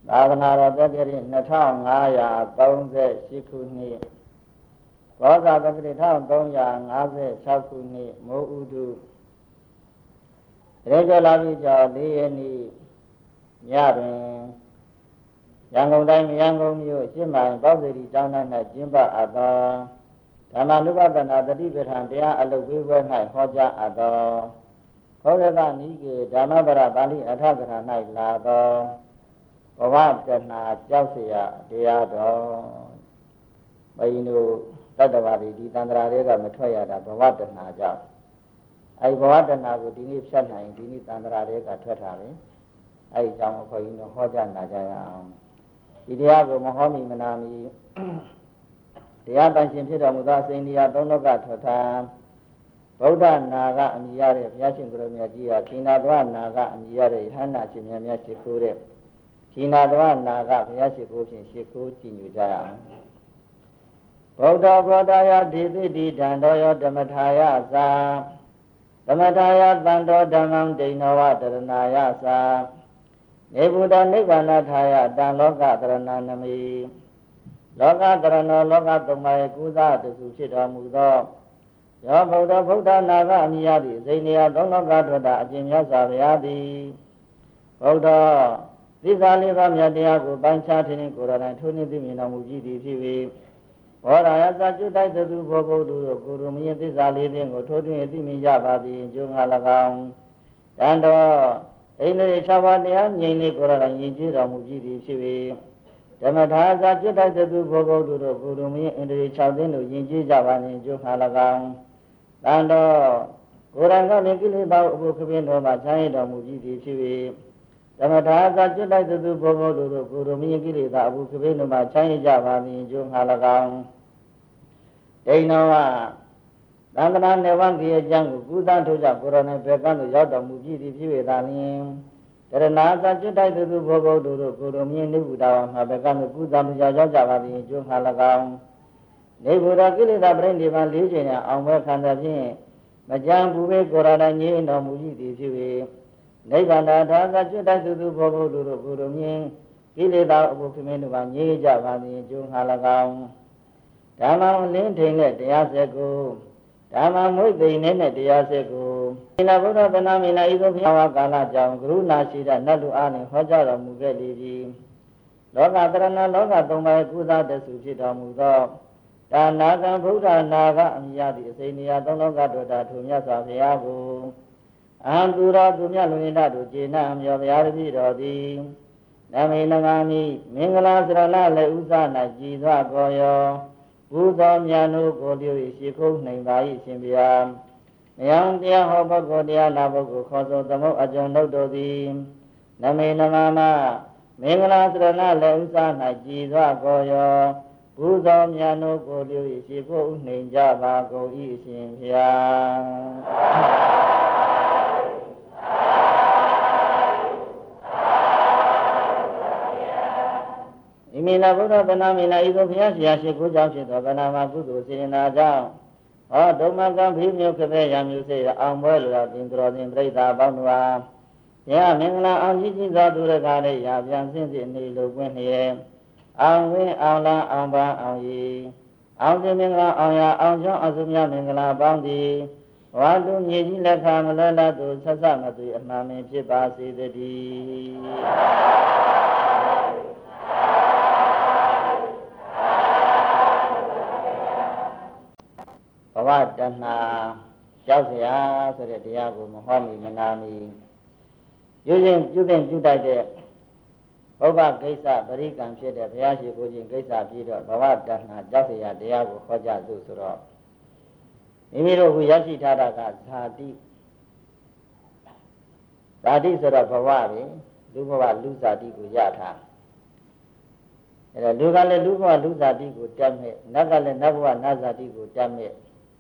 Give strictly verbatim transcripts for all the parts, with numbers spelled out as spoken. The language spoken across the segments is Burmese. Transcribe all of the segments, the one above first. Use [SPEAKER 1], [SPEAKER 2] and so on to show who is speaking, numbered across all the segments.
[SPEAKER 1] သာသနာတော်တက်ကြတဲ့နှစ်ထောင်ငါးရာသုံးဆယ်ရှစ်ခုနှစ်ဘောဇာတက္ကရာတစ်ထောင်သုံးရာငါးဆယ်ခြောက်ခုနှစ်မိုးဥတုရေကျော်လာပြီးကြော်လေးရက်နေ့ညတွင်ရန်ကုန်တိုင်းရန်ကုန်မြို့ရှစ်မိုင်ပေါ့စေတီကျောင်း၌ကျင်းပအပ်သောဓမ္မနုပဒနာတတိပဋ္ဌာန်တရားအလုပ်ပေးပွဲ၌ဟောကြားအပ်သောခောရကနိကေဓမ္မပရပါဠိအထကရာ၌လာသောဘဝတဏှာကြောက်เสียတရားတော်ဘယင်းတို့တတ္တဝါတွေဒီတန္တရာတွေကမထွက်ရတာဘဝတဏှာကြောင့်အဲဒီဘဝတဏှာကိုဒီနေ့ဖြတ်နိုင်ဒီနေ့တန္တရာတွေကထွက်တာပဲအဲဒီကြောင့်ခေါ်ရင်တော့ဟောကြားနာကြရအောင်ဒီတရားကိုမဟောမီမနာမီတရားတန်ရှင်ဖြစ်တော်မူသောအစဉ်တရားသုံးလောကထွက်တာဗုဒ္ဓနာကအမိရတဲ့ဘုရားရှင်ကိုယ်တော်မြတ်ကြီးဟာခိနာတဝနာကအမိရတဲ့ယဟန္တာရှင်မြတ်မြတ်ရှိခိုးတဲ့ခိနာတဝနာကဘုရားရှိခိုးဖြင့်ရှိခိုးကြည်ညိုကြရအောင်ဗုဒ္ဓဘောဓယဒေသိတိဓမ္တောယောဓမ္မထာယသာဓမ္မထာယသံတော်ဓမ္မံဒိဏဝတရဏာယသာနေဗုဒ္ဓနိဗ္ဗာနထာယတံလောကတရဏနမိလောကတရဏလောကသုံးပါးရဲ့ကုသတစုဖြစ်တော်မူသောယောဗုဒ္ဓဗုဒ္ဓနာကအမိယသည်ဇိနေယသုံးလောကထွက်တာအကျဉ်းမြတ်စွာဘုရားသည်ဗုဒ္ဓသစ္စာလေးပါးမြတ်တရားကိုပိုင်းခြားထင်းကိုယ်တော်တိုင်ထိုးနှင်းသိမြင်တော်မူကြည်သည်ဖြစ်၍ဘောဓာယသာကျွတ်တိုက်သူဘောဂုတ်တို့ကိုယ်တော်မြင်သစ္စာလေးသိကိုထိုးထွင်းသိမြင်ကြပါသည်ကျိုးငါ၎င်းတန်တော်အိန္ဒြေ၆ပါးတရားငြိမ်လေးကိုယ်တော်တိုင်ယဉ်ကျေးတော်မူကြည်သည်ဖြစ်၍ဓမ္မထာသာကျွတ်တိုက်သူဘောဂုတ်တို့ကိုယ်တော်မြင်အိန္ဒြေ၆သိန်းတို့ယဉ်ကျေးကြပါသည်ကျိုးငါ၎င်းတန်တော်ကိုယ်တော်ကလည်းကိလေသာအဖို့ခပင်းတော်မှာခြားရတော်မူကြည်သည်ဖြစ်၍ဓမ္မထာသာကျွတ်တိုက်သူဘောဂုတ်တို့ကိုယ်တော်မြင်ကိလေသာအဖို့ခပင်းတော်မှာခြားရကြပါသည်ကျိုးငါ၎င်းဒိဏဝသံဃာနေဝံကြီးအကျံကိုကုသထုတ်ကြကိုယ်တော်နဲ့ဘယ်ကံသို့ရောက်တော်မူကြည်သည်ဖြစ်၍သာလျှင်တရဏသာကျွတ်တိုက်သူဘောဂုတ်တို့ကိုယ်တော်မြင်နိဗ္ဗာန်မှာဘယ်ကံသို့ကုသမှုရောက်ကြပါသည်ကျိုးငါ၎င်းနေဗုဒ္ဓကိလေသာပြိဋိဘံလေးချိန်နဲ့အောင်မဲ့ခံတဲ့ဖြင့်မကြံဘူးပဲကိုယ်တော်တိုင်ငြိမ်းတော်မူကြည်သည်ဖြစ်၍နိဗ္ဗာန်သာသာကျွတ်တိုက်သူဘောဂုတ်တို့ကိုယ်တော်မြင်ကိလေသာအဖို့ခမင်းတို့ကငြိမ်းကြပါသည်ကျိုးငါ၎င်းဓမ္မံလင်းထိန်တဲ့တရားစက်ကိုဓမ္မံမွေသိနေနဲ့တရားစက်ကိုမိနာဘုရားသနာမိနာဤသို့ဘုရားကာလကြောင့်ကရုဏာရှိတဲ့နတ်လူအားနှင့်ဟောကြားတော်မူခဲ့လေပြီလောကတရဏလောကသုံးပါးကုသတဆုဖြစ်တော်မူသောဒါနာကံဗုဒ္ဓနာကအမိယသည့်အစိနေယသုံးလောကတို့တာထုမြတ်စွာဘုရားကိုအဟံသူတော်သူမြတ်လူရင်းတို့ကျေနပ်မြော်ဘုရားတပည့်တော်သည်နမေနဂာမိမင်္ဂလာစရဏလည်းဥစ္စာ၌ကြည်သွားကောယောဘုသောမြတ်တို့ကိုလျှို့ရှိခုနိုင်ပါ၏ရှင်ဗျာမယံတရားဟောပုဂ္ဂိုလ်တရားနာပုဂ္ဂိုလ်ခေါ်ဆိုသမုတ်အကျွန်ုပ်တို့သည်နမေနဂာမမင်္ဂလာစရဏလည်းဥစ္စာ၌ကြည်သွားကောယောဘုသောမြတ်တို့ကိုလျှို့ရှိခုနိုင်ကြပါကုန်၏ရှင်ဗျာဣမိနာဘုရားသနာမိနာဤသို့ဘုရားဆရာရှိခိုးကြောင့်ဖြစ်သောကနာမကုသိုလ်စေနာကြောင့်ဟောဒုမကံဖိမြုပ်ခတဲ့ရံမျိုးစေအောင်ပွဲလိုတော်တင်တော်တင်ပြိဿပေါင်းတို့အားဘုရားမင်္ဂလာအောင်ကြီးကြီးစွာသူရကားနဲ့ရာပြန်စင့်စစ်နေလိုကွင်းလျက်အောင်ဝင်းအောင်လာအောင်ပန်းအောင်ရီအောင်စင်မင်္ဂလာအောင်ရအောင်ကျောင်းအစုမြမင်္ဂလာပေါင်းသည်ဝါတုမြေကြီးလက်ခါမလဲလက်သူဆက်ဆက်မသွေအမှန်ပင်ဖြစ်ပါစေတည်းဘဝတဏှာကြောက်เสียဆိုတဲ့တရားကိုမဟောမီမနာမီပြုခြင်းပြုတဲ့ပြုတတ်တဲ့ဘုဗ္ဗကိစ္စပရိကံဖြစ်တဲ့ဘုရားရှိခိုးခြင်းကိစ္စပြီးတော့ဘဝတဏှာကြောက်เสียတရားကိုဟောကြားသူဆိုတော့မိမိတို့ကရရှိထားတာကဇာတိဇာတိဆိုတော့ဘဝပဲလူဘဝလူဇာတိကိုရထားအဲဒါလူကလည်းလူဘဝလူဇာတိကိုတက်မဲ့နတ်ကလည်းနတ်ဘဝနတ်ဇာတိကိုတက်မဲ့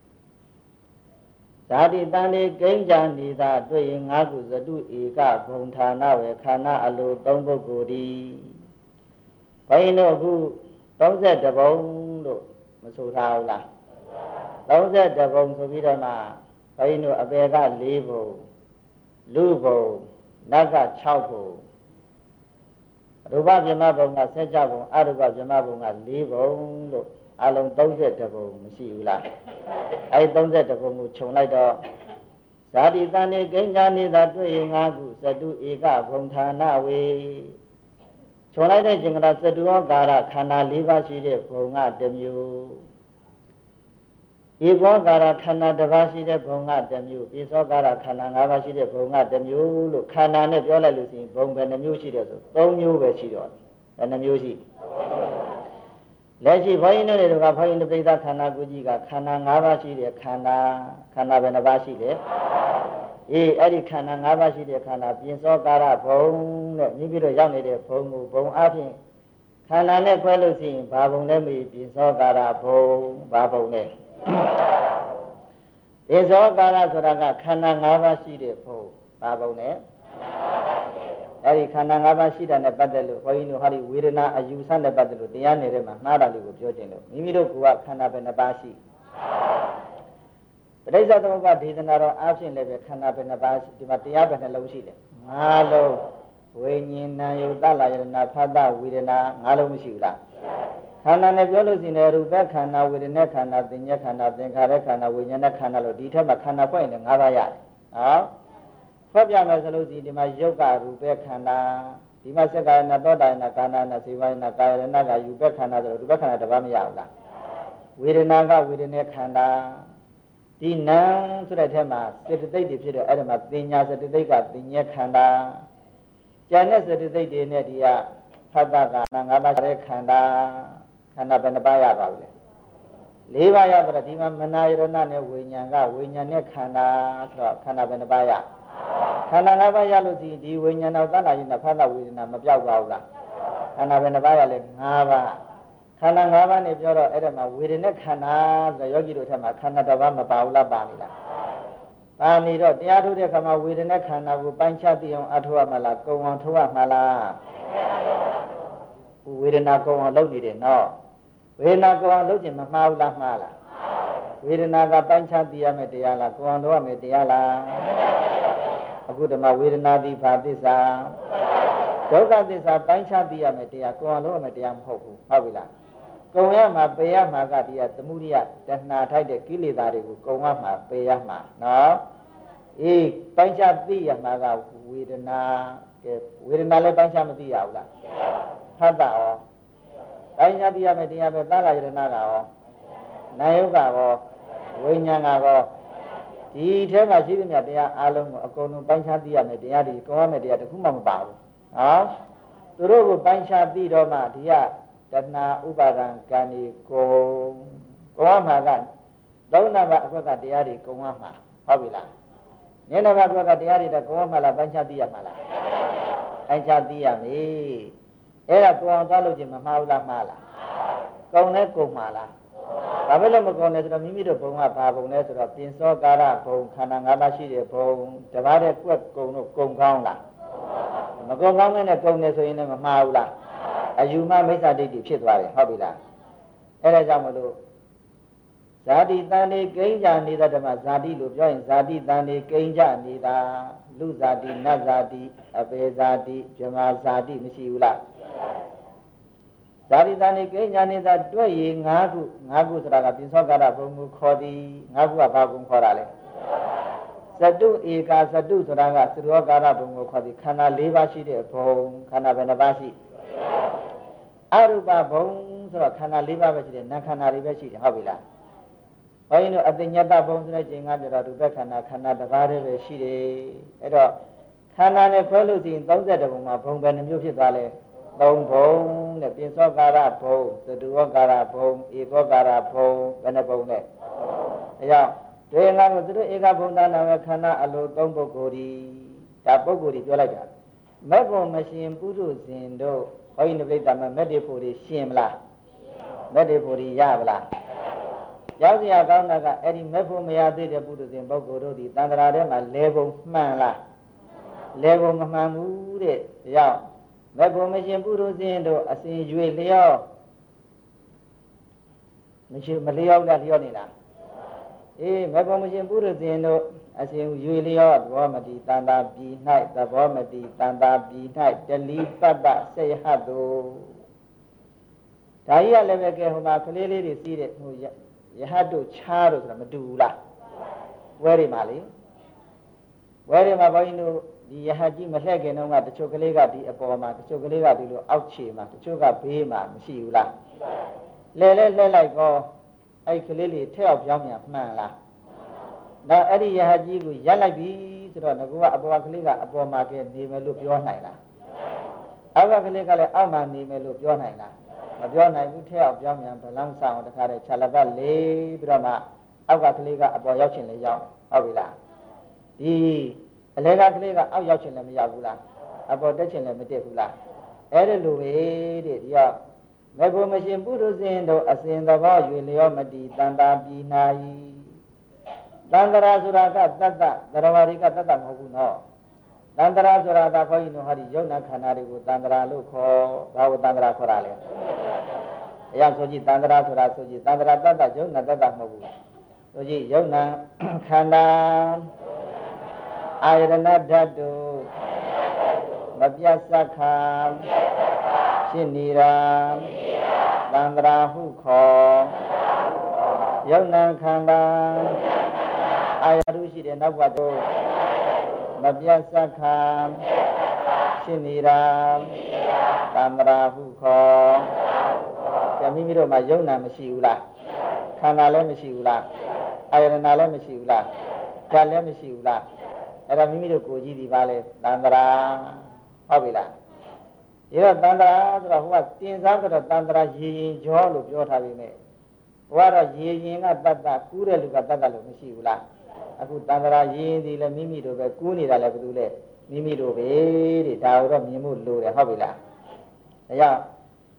[SPEAKER 1] ဇာတိတန်လေးကိန်းကြံနေတာတွေ့ရင်ငါးခုဇတုဧကဘုံဌာနဝေခန္ဓာအလိုသုံးပုဂ္ဂိုလ်ဒီဘိန်းတို့အခုသုံးဆယ်တဘုံလို့မဆိုထားဘူးလားသုံးဆယ်တဘုံဆိုပြီးတော့မှဘိန်းတို့အပေက၄ဘုံလူဘုံနတ်က၆ဘုံရူပပြမဘုံကဆက်ကြဘုံအရူပပြမဘုံက၄ဘုံလို့အလုံး၃၁ဘုံမရှိဘူးလားအဲ၃၁ဘုံကိုခြုံလိုက်တော့ဇာတိတန်နေကိဉ္စာနေသာတွေ့ရင်၅ခုသတုဧကဘုံဌာနဝေခြုံလိုက်တဲ့ခြင်းကသတုဩကာရခန္ဓာ၄ပါးရှိတဲ့ဘုံကတစ်မျိုးဧကောကာရခန္ဓာတစ်ပါးရှိတဲ့ဘုံကတစ်မျိုးပိသောကာရခန္ဓာ၅ပါးရှိတဲ့ဘုံကတစ်မျိုးလို့ခန္ဓာနဲ့ပြောလိုက်လို့ရှိရင်ဘုံပဲနှမျိုးရှိတယ်ဆို၃မျိုးပဲရှိတော့ဘယ်နှမျိုးရှိလက်ရှိဘုန်းကြီးတို့တွေကဘုန်းကြီးတို့ပြိဿခန္ဓာကိုကြီးကခန္ဓာ၅ပါးရှိတဲ့ခန္ဓာခန္ဓာဘယ်နှပါးရှိလဲအေးအဲ့ဒီခန္ဓာ၅ပါးရှိတဲ့ခန္ဓာပိသောကာရဘုံတဲ့မိပြီးတော့ရောက်နေတဲ့ဘုံကိုဘုံအပြင်ခန္ဓာနဲ့ခွဲလို့ရှိရင်ဘာဘုံလဲမေးပိသောကာရဘုံဘာဘုံလဲပိသောကာရဆိုတာကခန္ဓာ၅ပါးရှိတဲ့ဘုံဘာဘုံလဲအဲ့ဒီခန္ဓာ၅ပါးရှိတာနဲ့ပတ်သက်လို့ဘုန်းကြီးတို့ဟာဒီဝေဒနာအယူဆနဲ့ပတ်သက်လို့တရားနယ်ထဲမှာမှားတာလေးကိုပြောခြင်းလို့မိမိတို့ကခန္ဓာပဲနှစ်ပါးရှိပရိစ္ဆေသမုပ္ပါဒေသနာတော်အားဖြင့်လည်းပဲခန္ဓာပဲနှစ်ပါးဒီမှာတရားပဲနှလုံးရှိတယ်ငါးလုံးဝိညာဉ်နာယုတလာယနာဖတ်တဝေဒနာငါးလုံးမရှိဘူးလားခန္ဓာနဲ့ပြောလို့ရှိရင်ရူပခန္ဓာဝေဒနာခန္ဓာသင်ညက်ခန္ဓာသင်္ခါရခန္ဓာဝိညာဉ်ခန္ဓာလို့ဒီထက်မှာခန္ဓာဖွဲ့ရင်လည်း၅ပါးရတယ်နော်ဖွက်ပြမယ်ဆိုလို့ရှိရင်ဒီမှာယုတ်ကရူပခန္ဓာဒီမှာစက္ကာယနာသောတာယနာကာနာနာစေဝယနာကာယနာကယူပခန္ဓာဆိုတော့ရူပခန္ဓာတစ်ပါးမရဘူးလားဝေဒနာကဝေဒနာခန္ဓာဒီနာဆိုတဲ့ထဲမှာစေတသိက်တွေဖြစ်တော့အဲ့ဒီမှာပညာစေတသိက်ကပညာခန္ဓာဉာဏ်နဲ့စေတသိက်တွေနဲ့ဒီကဖတ်တာကနာငါးပါးတဲ့ခန္ဓာခန္ဓာဘယ်နှပါးရပါဘူးလဲ၄ပါးရတော့ဒီမှာမနာယရဏနဲ့ဝိညာဉ်ကဝိညာဉ်နဲ့ခန္ဓာဆိုတော့ခန္ဓာဘယ်နှပါးရခန္ဓာ၅ပါးရလို့ဒီဒီဝိညာဉ်တော်သတ္တယနာဖတ်တာဝေဒနာမပြောက်ပါဘူးလားခန္ဓာဘယ်နှပါးရလဲ၅ပါးခန္ဓာ၅ပါးနဲ့ပြောတော့အဲ့ဒါမှာဝေဒနာခန္ဓာဆိုတော့ယောဂီတို့ထက်မှာခန္ဓာတစ်ပါးမပါဘူးလားပါနေလားပါနေတော့တရားထုတ်တဲ့ခါမှာဝေဒနာခန္ဓာကိုပိုင်းခြားသိအောင်အထောက်အမလားကုံအောင်ထုတ်ရမှာလားဝေဒနာကုံအောင်လုပ်နေတယ်နော်ဝေဒနာကုံအောင်လုပ်ခြင်းမမှားဘူးလားမှားလားဝေဒနာကပိုင်းခြားသိရမယ်တရားလားကုံအောင်လုပ်ရမယ်တရားလားအခုဓမ္မဝေဒနာတိဘာသစ္စာဒုက္ခသစ္စာပိုင်းခြားသိရမယ်တရားကုံအောင်လုပ်ရမယ်တရားမဟုတ်ဘူးဟုတ်ပြီလားကုံရမှာပေရမှာကတရားသမုဒိယတဏှာထိုက်တဲ့ကိလေသာတွေကိုကုံရမှာပေရမှာနော်အေးပိုင်းခြားသိရမှာကဝေဒနာကဲဝေဒနာလည်းပိုင်းခြားမသိရဘူးလားဖတ်တာရောပိုင်းခြားသိရမယ်တရားပဲသလာယရဏကရောနာယုကရောဝိညာဏကရောဒီထဲမှာရှိသမျှတရားအလုံးကိုအကုန်လုံးပိုင်းခြားသိရမယ်တရားဒီကုံရမယ်တရားတစ်ခုမှမပါဘူးနော်သူတို့ကိုပိုင်းခြားသိတော့မှဒီကတဏှာဥပါဒံကံဒီကုံကုံမှာကသုံးနာဘအခွက်ကတရားတွေကုံမှာဟုတ်ပြီလားညနေဘအခွက်ကတရားတွေတော့ကုံမှာလားပိုင်းခြားသိရမှာလားပိုင်းခြားသိရမယ်အဲ့ဒါကုံအောင်သွားလို့ချင်းမမှားဘူးလားမှားလားကုံနဲ့ကုံမှာလားဘာဖြစ်လို့မကုံလဲဆိုတော့မိမိတို့ဘုံကဘာဘုံလဲဆိုတော့ပြင်စောကာရဘုံခန္ဓာ၅ပါးရှိတဲ့ဘုံတပါးတဲ့ကွက်ကုံတို့ကုံကောင်းလားမကုံကောင်းနဲ့ကုံနေဆိုရင်လည်းမမှားဘူးလားအယူမမိစ္ဆာဒိဋ္ဌိဖြစ်သွားတယ်ဟုတ်ပြီလားအဲ့ဒါကြောင့်မလို့ဇာတိတန်နေကိဉ္စနေတာဓမ္မဇာတိလို့ပြောရင်ဇာတိတန်နေကိဉ္စနေတာလူဇာတိနတ်ဇာတိအပေဇာတိဇမဇာတိမရှိဘူးလားဇာတိတန်နေကိဉ္စနေတာတွေ့ရင်၅ခု၅ခုဆိုတာကပိသောကာရဘုံကိုခေါ်သည်၅ခုကဘာဘုံခေါ်တာလဲသတုဧကသတုဆိုတာကသရောကာရဘုံကိုခေါ်သည်ခန္ဓာ၄ပါးရှိတဲ့ဘုံခန္ဓာဘယ်နှပါးရှိအရူပဘုံဆိုတော့ခန္ဓာ၄ပါးပဲရှိတယ်နာခန္ဓာတွေပဲရှိတယ်ဟုတ်ပြီလားဘုန်းကြီးတို့အတ္တညတဘုံဆိုတဲ့ချိန်ကပြတော့ရူပခန္ဓာခန္ဓာတစ်ပါးတည်းပဲရှိတယ်အဲ့တော့ခန္ဓာနဲ့ခွဲလို့ရှိရင်၃၁ဘုံမှာဘုံပဲနှမျိုးဖြစ်သွားလဲ၃ဘုံတဲ့ပိသောကာရဘုံသတုဝကာရဘုံဧကောကာရဘုံဘယ်နှဘုံလဲအဲကြောင့်ဒေငါတို့သူတို့ဧကဘုံသာနာဝခန္ဓာအလို၃ပုဂ္ဂိုလ်ဒီဒါပုဂ္ဂိုလ်ဒီပြောလိုက်တာမက်ဘုံမရှင်ပုရုဇဉ်တို့ဘုန်းကြီးတို့ပြိတ္တာမှာမက်တေဖို့တွေရှင်မလားမက်တေဖို့တွေရပါလားရောက်စရာကောင်းတာကအဲ့ဒီမက်ဖို့မရသေးတဲ့ပုရုဇဉ်ပုဂ္ဂိုလ်တို့ဒီတန်ត្រာထဲမှာလဲဘုံမှန်လားလဲဘုံမမှန်ဘူးတဲ့ရောက်မက်ဖို့မရှင်ပုရုဇဉ်တို့အစဉ်ရွေလျောမရှိမလျောက်လားလျောနေလားအေးမေဖို့မရှိပုရိသင်တို့အရှင်ရွေလျောသဘောမတိတန်တာပြည်၌သဘောမတိတန်တာပြည်၌တလီပတ္တစေဟတ်တုဒါကြီးကလည်းပဲကဲဟိုမှာကလေးလေးတွေစီးတဲ့ဟိုယဟတ်တို့ချားတို့ဆိုတာမတူဘူးလားဝဲတွေမှာလေဝဲတွေမှာဘုန်းကြီးတို့ဒီယဟတ်ကြီးမလှည့်ခင်တော့ကတချို့ကလေးကဒီအပေါ်မှာတချို့ကလေးကဒီလိုအောက်ခြေမှာတချို့ကဘေးမှာမရှိဘူးလားလဲလဲလဲလိုက်ကောအဲ့ကလေးလေးထက်အောင်ပြောင်းပြန်မှန်လားနောက်အဲ့ဒီယဟတ်ကြီးကိုရက်လိုက်ပြီဆိုတော့ငကူကအပေါ်ကလေးကအပေါ်မှာကနေမယ်လို့ပြောနိုင်လားအောက်ကကလေးကလည်းအောက်မှာနေမယ်လို့ပြောနိုင်လားမပြောနိုင်ဘူးထက်အောင်ပြောင်းပြန်ဗလန်းဆောင်တခါတည်းခြာလပတ်လေးပြီးတော့မှအောက်ကကလေးကအပေါ်ရောက်ချင်လေရောက်ဟုတ်ပြီလားဒီအလဲကကလေးကအောက်ရောက်ချင်လည်းမရောက်ဘူးလားအပေါ်တက်ချင်လည်းမတက်ဘူးလားအဲ့ဒါလိုပဲတဲ့ဒီကမေဖို့မရှိပုရုဇဉ်တို့အစဉ်သဘောရွေလျောမတိတန်တာပြည်နာယီတန္တရာဆိုတာကတတ္တသရဝရိကတတ္တမဟုတ်ဘူးနော်တန္တရာဆိုတာကဘုန်းကြီးတို့ဟာဒီယုံနာခန္ဓာတွေကိုတန္တရာလို့ခေါ်ဘာကိုတန္တရာခေါ်တာလဲအရာဆိုကြည့်တန္တရာဆိုတာဆိုကြည့်တန္တရာတတ္တယုံနာတတ္တမဟုတ်ဘူးဆိုကြည့်ယုံနာခန္ဓာအာယတနာဓာတ်တို့မပြတ်စခါဖြစ်နေတာတန္တရာဟုခေါ်ယုံနာခန္ဓာအာယတုရှိတဲ့နောက်ဘဝတို့မပြတ်စခါဖြစ်နေတာတန္တရာဟုခေါ်ကြမိမိတို့မှာယုံနာမရှိဘူးလားခန္ဓာလည်းမရှိဘူးလားအာယတနာလည်းမရှိဘူးလားဓာတ်လည်းမရှိဘူးလားအဲ့ဒါမိမိတို့ကိုယ်ကြီးဒီပါလေတန္တရာဟုတ်ပြီလားဒီတော့တန္တရာဆိုတော့ဟိုကတင်စားကတော့တန္တရာရေရင်ကြောလို့ပြောထားပြီမဲ့ဟိုကတော့ရေရင်ကတတ္တကူးတဲ့လူကတတ္တလို့မရှိဘူးလားအခုတန္တရာရေရင်ဒီလည်းမိမိတို့ပဲကူးနေတာလည်းဘယ်သူလဲမိမိတို့ပဲတဲ့ဒါတော့မြင်မှုလိုတယ်ဟုတ်ပြီလားဒါကြောင့်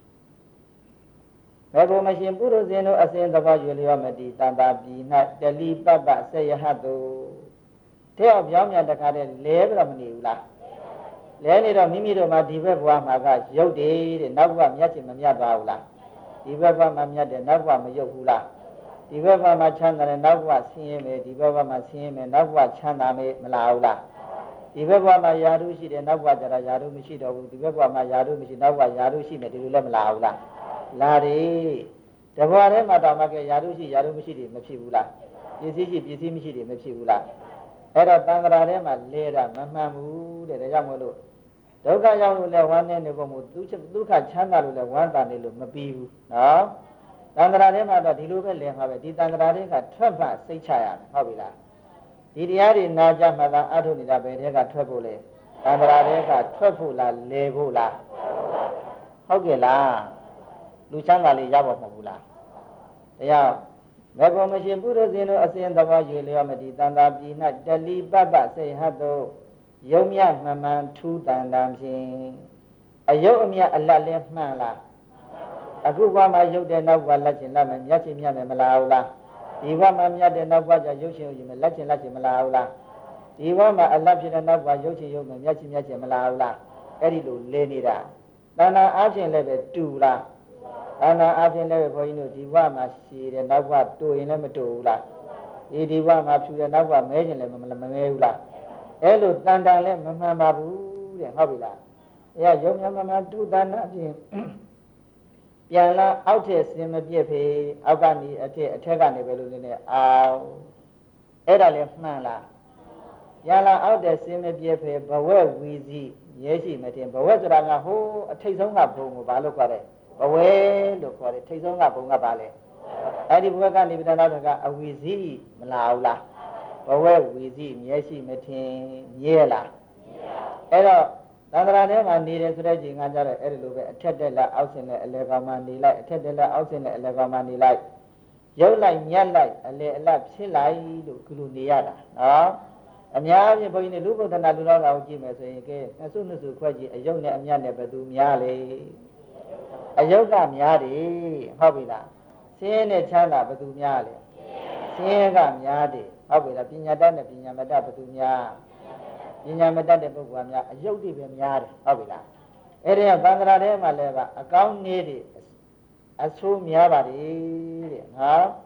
[SPEAKER 1] မေဖို့မရှိပုရုဇဉ်တို့အစဉ်သဘောရွေလျောမတိတန်တာပြည်၌တလီပတ္တစေယဟတ်တုတဲ့အောင်ပြောင်းပြန်တခါတည်းလဲပြီးတော့မနေဘူးလားလဲနေတော့မိမိတို့မှာဒီဘက်ဘဝမှာကရုပ်တယ်တဲ့နောက်ဘဝမြတ်ချင်မမြတ်သွားဘူးလားဒီဘက်ဘဝမှာမြတ်တယ်နောက်ဘဝမရုပ်ဘူးလားဒီဘက်ဘဝမှာချမ်းသာတယ်နောက်ဘဝဆင်းရဲမယ်ဒီဘက်ဘဝမှာဆင်းရဲမယ်နောက်ဘဝချမ်းသာမယ်မလားဘူးလားဒီဘက်ဘဝမှာယာရုရှိတယ်နောက်ဘဝကျတော့ယာရုမရှိတော့ဘူးဒီဘက်ဘဝမှာယာရုမရှိနောက်ဘဝယာရုရှိမယ်ဒီလိုလည်းမလားဘူးလားလာတယ်တဘဝထဲမှာတောင်မှကယာရုရှိယာရုမရှိတယ်မဖြစ်ဘူးလားပစ္စည်းရှိပစ္စည်းမရှိတယ်မဖြစ်ဘူးလားအဲ့တော့တန်ត្រာထဲမှာလဲတာမမှန်ဘူးတဲ့ဒါကြောင့်မို့လို့ဒုက္ခရောက်လို့လဲဝမ်းနေနေဖို့မို့ဒုဒုက္ခချမ်းသာလို့လဲဝမ်းသာနေလို့မပြီးဘူးနော်တန်ត្រာထဲမှာတော့ဒီလိုပဲလဲမှာပဲဒီတန်ត្រာတွေကထွက်မှစိတ်ချရတယ်ဟုတ်ပြီလားဒီတရားတွေနာကြမှသာအထုနေတာဘယ်ထဲကထွက်ဖို့လဲတန်ត្រာတွေကထွက်ဖို့လားလဲဖို့လားဟုတ်ကဲ့လားလူချမ်းသာလေးရဖို့မဟုတ်ဘူးလားတရားမေဖို့မရှိပုရုဇဉ်တို့အစဉ်သဘောရွေလျောမတိတန်တာပြည်၌တလီပပ္ပစေဟတ်တို့ယုံမြမှန်မှန်ထူးတန်တန်ဖြင့်အယုတ်အမြတ်အလတ်လဲမှန်လားအခုဘဝမှာရုပ်တဲ့နောက်ဘဝလက်ချင်လက်မယ်မြတ်ချင်မြတ်မယ်မလားဘူးလားဒီဘဝမှာမြတ်တဲ့နောက်ဘဝကျရုပ်ချင်ရုပ်ချင်မယ်လက်ချင်လက်ချင်မလားဘူးလားဒီဘဝမှာအလတ်ဖြစ်တဲ့နောက်ဘဝရုပ်ချင်ရုပ်မယ်မြတ်ချင်မြတ်ချင်မလားဘူးလားအဲ့ဒီလိုလဲနေတာတဏ္ဍာအားဖြင့်လည်းပဲတူလားတဏ္ဍာအားဖြင့်လည်းပဲဘုန်းကြီးတို့ဒီဘဝမှာရှိတယ်နောက်ဘဝတူရင်လည်းမတူဘူးလားဒီဒီဘဝမှာဖြူတယ်နောက်ဘဝမဲချင်လည်းမမဲဘူးလားအဲ့လိုတန်တန်လည်းမမှန်ပါဘူးတဲ့ဟုတ်ပြီလားအဲရယုံမြမမှန်တူတန်တာအပြင်ပြန်လာအောက်ထက်ဆင်းမပြည့်ဖေအောက်ကနေအထက်အထက်ကနေပဲလို့နေအောင်အဲ့ဒါလည်းမှန်လားပြန်လာအောက်တဲ့ဆင်းမပြည့်ဖေဘဝဝီစီရဲရှိမတင်ဘဝဆိုတာကဟိုအထိတ်ဆုံးကဘုံကိုဘာလို့ခေါ်တယ်ဘဝလို့ခေါ်တယ်ထိတ်ဆုံးကဘုံကဘာလဲအဲ့ဒီဘဝကနေပြန်လာတော့ကအဝီစီမလာဘူးလားဘဝဝီစီမြဲရှိမထင်မြဲလားအဲ့တော့သန္တရာထဲမှာနေတယ်ဆိုတဲ့ချိန်ကကြတော့အဲ့ဒီလိုပဲအထက်တက်လက်အောက်ဆင်းလက်အလဲကောင်မှနေလိုက်အထက်တက်လက်အောက်ဆင်းလက်အလဲကောင်မှနေလိုက်ရုပ်လိုက်ညက်လိုက်အလဲအလတ်ဖြစ်လိုက်လို့ဒီလိုနေရတာနော်အများကြီးဘုန်းကြီးတွေလူဘုဒ္ဓနာလူတော်ကိုကြည့်မယ်ဆိုရင်ကဲအစုနှစ်စုခွဲကြည့်အယုတ်နဲ့အမြတ်နဲ့ဘယ်သူများလဲအယုတ်ကများတယ်ဟုတ်ပြီလားဆင်းရဲနဲ့ချမ်းသာဘယ်သူများလဲဆင်းရဲကများတယ်ဟုတ်ပြီလားပညာတတ်နဲ့ပညာမတတ်ဘယ်သူများပညာမတတ်တဲ့ပုဂ္ဂိုလ်များအယုတ်တွေပဲများတယ်ဟုတ်ပြီလားအဲ့ဒီကသံဃာထဲမှာလည်းကအကောင်းနည်းတွေအဆိုးများပါတယ်တဲ့နော်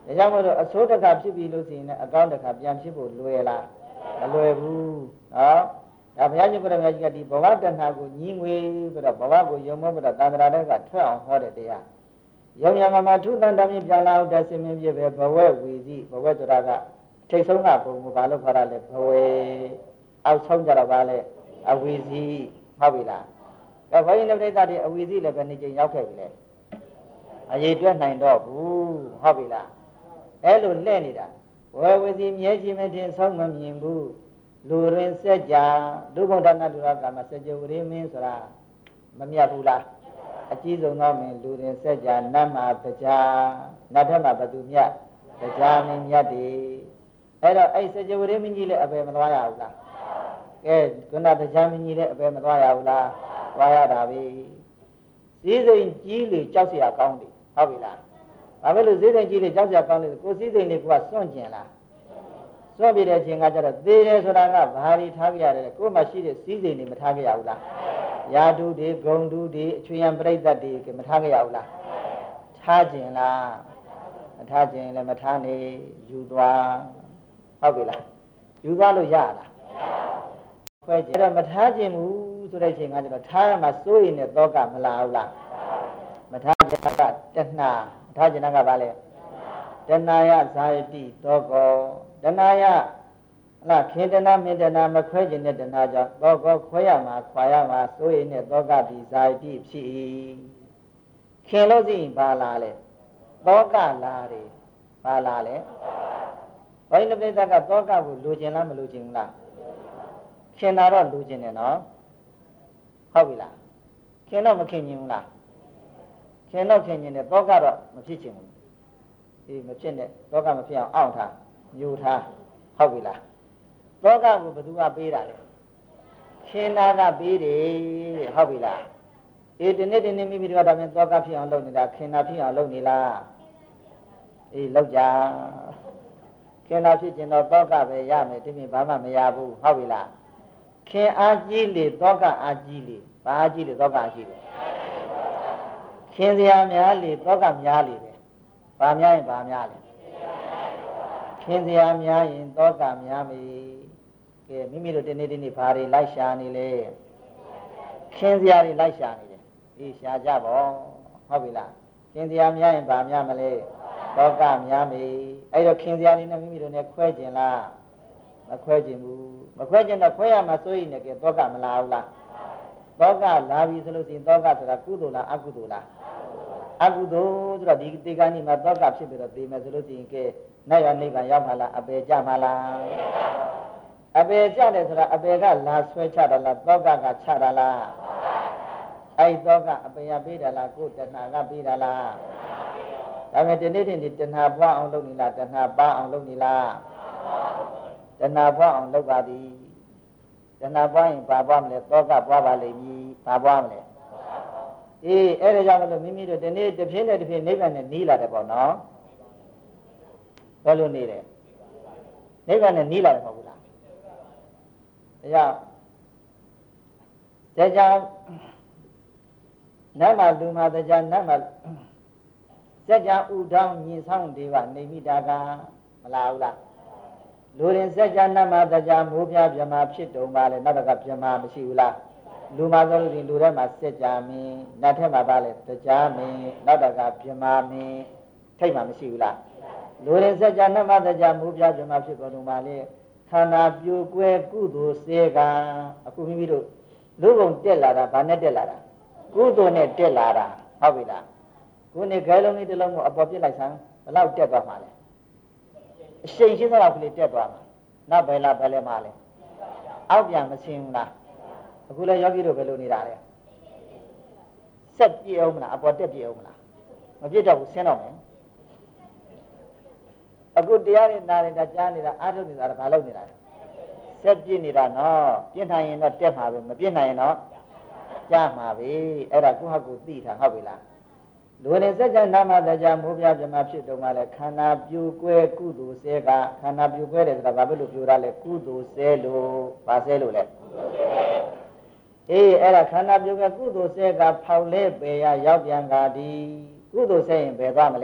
[SPEAKER 1] ကြောင့်မို့လို့အဆိုးတစ်ခါဖြစ်ပြီးလို့ရှိရင်အကောင်းတစ်ခါပြန်ဖြစ်ဖို့လွယ်လားမလွယ်ဘူးဟောဒါဘုရားရှင်ကိုရမကြီးကဒီဘဝတဏှာကိုညီငွေပြီးတော့ဘဝကိုယုံမောပြီးတော့သံဃာတွေကထွက်အောင်ဟောတဲ့တရားယုံရမှာမှာထုတန်တမြပြန်လာတဲ့စင်မြင်ပြပဲဘဝဝီစီဘဝဆိုတာကထိတ်ဆုံးကဘုံကိုဘာလို့ခေါ်ရလဲဘဝအောက်ဆုံးကြတော့ဗာလဲအဝီစီဟုတ်ပြီလားဒါဘုန်းကြီးတို့ပြိဿတွေအဝီစီလည်းပဲနှစ်ကြိမ်ရောက်ခဲ့ပြီလေအရေးတွက်နိုင်တော့ဘူးဟုတ်ပြီလားအဲ့လိုလှဲ့နေတာဝေဝစီမြဲခြင်းမတင်ဆုံးမမြင်ဘူးလူရင်းစက်ကြဒုက္ခဒနာလူရကမှာစကြဝဠာမင်းဆိုတာမမြတ်ဘူးလားအကြီးဆုံးသောမင်းလူရင်းစက်ကြနတ်မှာတရားနတ်ထက်မှာဘသူမြတ်တရားမင်းမြတ်တွေအဲ့တော့အဲ့စကြဝဠာမင်းကြီးလည်းအပယ်မသွားရဘူးလားကဲခုနတရားမင်းကြီးလည်းအပယ်မသွားရဘူးလားသွားရတာပဲစည်းစိမ်ကြီးလေကြောက်เสียကောင်းတယ်ဟုတ်ပြီလားဘာဖြစ်လို့စည်းစိမ်ကြီးလေကြောက်เสียကောင်းလဲကိုစည်းစိမ်လေးကစွန့်ကျင်လားစွန့်ပြတဲ့အချိန်ကကျတော့သေတယ်ဆိုတာကဘာတွေထားကြရတယ်ကိုယ်မှရှိတဲ့စည်းစိမ်တွေမထားကြရဘူးလားယာတုတွေဂုံတုတွေအချွေရန်ပြိဿတ်တွေကမထားကြရဘူးလားထားကျင်လားမထားကျင်လည်းမထားနေယူသွားဟုတ်ပြီလားယူသွားလို့ရလားခွဲကျင်တော့မထားကျင်ဘူးဆိုတဲ့အချိန်ကကျတော့ထားရမှာစိုးရင်နဲ့တောကမလာဘူးလားမထားကျင်ကတဏှာထားကျင်ကဘာလဲတဏှာယဇာယတိတောကောတဏှာယလားခေတနာမေတနာမခွဲကျင်တဲ့တဏှာကြောင့်တောကောခွဲရမှာခွာရမှာစိုးရင်နဲ့တောကတိဇာယတိဖြစ်ခင်လို့ရှိရင်ဘာလာလဲတောကလာတယ်ဘာလာလဲဘိုင်းတစ်ပိဿကတောကကိုလိုချင်လားမလိုချင်ဘူးလားခင်တာတော့လိုချင်တယ်နော်ဟုတ်ပြီလားခင်တော့မခင်ချင်ဘူးလားခင်တော့ခင်ချင်တယ်တောကတော့မဖြစ်ချင်ဘူးဒီမဖြစ်နဲ့တောကမဖြစ်အောင်အောင့်ထားညူထားဟုတ်ပြီလားတောကကိုဘယ်သူကပေးတာလဲခင်နာကပေးတယ်ဟုတ်ပြီလားအေးဒီနေ့ဒီနေ့မိမိတို့ကတော့တောကဖြစ်အောင်လုပ်နေတာခင်နာဖြစ်အောင်လုပ်နေလားအေးလုပ်ကြခင်နာဖြစ်ကျင်တော့တောကပဲရမယ်ဒီပြင်ဘာမှမရဘူးဟုတ်ပြီလားခင်အားကြီးလေတောကအားကြီးလေဘာအားကြီးလေတောကအားကြီးလေခင်စရာများလေတောကများလေပဲဘာများရင်ဘာများလဲခင်စရာများရင်တောကများပြီကဲမိမိတို့ဒီနေ့ဒီနေ့ဘာတွေလိုက်ရှာနေလဲခင်စရာတွေလိုက်ရှာနေတယ်အေးရှာကြပါဟုတ်ပြီလားခင်စရာများရင်ဘာများမလဲတောကများပြီအဲ့တော့ခင်စရာတွေနဲ့မိမိတို့နဲ့ခွဲကျင်လားမခွဲကျင်ဘူးမခွဲကျင်တော့ခွဲရမှာစိုးရင်လည်းတောကမလာဘူးလားတောကလာပြီဆိုလို့ရှိရင်တောကဆိုတာကုသိုလ်လားအကုသိုလ်လားအကုသိုလ်ဆိုတော့ဒီတေကဏီမှာတောကဖြစ်ပြီးတော့သိမယ်ဆိုလို့ရှိရင်ကဲနိုင်ရနိဗ္ဗာန်ရောက်မှာလားအပေကြမှာလားအပေကြတယ်ဆိုတာအပေကလာဆွဲချတာလားတောကကချတာလားအဲ့တောကအပေရပေးတာလားကိုယ်တဏှာကပေးတာလားဒါပေမဲ့ဒီနေ့တင်ဒီတဏှာပွားအောင်လုပ်နေလားတဏှာပါအောင်လုပ်နေလားတဏှာပွားအောင်လုပ်ပါသည်တဏှာပွားရင်ဘာပွားမလဲတောကပွားပါလိမ့်မည်ဘာပွားမလဲအေးအဲ့ဒါကြောင့်မလို့မိမိတို့ဒီနေ့တစ်ဖြည်းနဲ့တစ်ဖြည်းနိဗ္ဗာန်နဲ့နီးလာတယ်ပေါ့နော်ဘယ်လိုနေတယ်နိဗ္ဗာန်နဲ့နီးလာတယ်မဟုတ်ဘူးလားဒါကြောင့်တရားနတ်မှာလူမှာတရားနတ်မှာစัจ जा ဥထောင်းမြင်ဆောင်တွေကနေမိတာကမလာဘူးလားလူရင်စัจ जा နတ်မှာတရားမိုးပြပြမဖြစ်တုံပါလေနောက်ကပြမမရှိဘူးလားလူမှာဆိုလို့ဒီလူထဲမှာစัจ जा မင်းနတ်ထဲမှာပါလေတရားမင်းနောက်ကပြမမင်းထိတ်မှာမရှိဘူးလားလူရင်စัจ जा နတ်မှာတရားမိုးပြပြမဖြစ်ကုန်တုံပါလေခန္ဓာပြိုကွဲကုသိုလ်စေကအခုမိမိတို့လူကုန်တက်လာတာဗာနဲ့တက်လာတာကုသိုလ်နဲ့တက်လာတာဟုတ်ပြီလားခုနေခဲလုံးလေးတစ်လုံးကိုအပေါ်ပြစ်လိုက်စမ်းဘယ်လောက်တက်သွားမှာလဲအရှိန်ရှိသလောက်ကလေးတက်သွားမှာနောက်ဘယ်လားဘယ်လဲမှာလဲအောက်ပြန်မဆင်းဘူးလားအခုလဲယောဂီတို့ဘယ်လိုနေတာလဲဆက်ပြည့်အောင်မလားအပေါ်တက်ပြည့်အောင်မလားမပြည့်တော့ဘူးဆင်းတော့မယ်အခုတရားနဲ့နာနေတာကြားနေတာအားထုတ်နေတာဘာလုပ်နေတာလဲဆက်ပြည့်နေတာနော်ပြည့်နိုင်ရင်တော့တက်မှာပဲမပြည့်နိုင်ရင်တော့ကြားမှာပဲအဲ့ဒါကိုယ့်ဟာကိုယ်သိတာဟုတ်ပြီလားလူနဲ့စัจ जा နာမတရားမိုးပြပြမဖြစ်တော့မှလဲခန္ဓာပြိုကွဲကုသိုလ်ဆဲကခန္ဓာပြိုကွဲတယ်ဆိုတာဘာဖြစ်လို့ပြိုရလဲကုသိုလ်ဆဲလို့ဘာဆဲလို့လဲအေးအဲ့ဒါခန္ဓာပြိုကွဲကုသိုလ်ဆဲကဖောက်လဲပေရရောက်ပြန်ကားဒီကုသိုလ်ဆဲရင်ဘယ်သွားမလဲ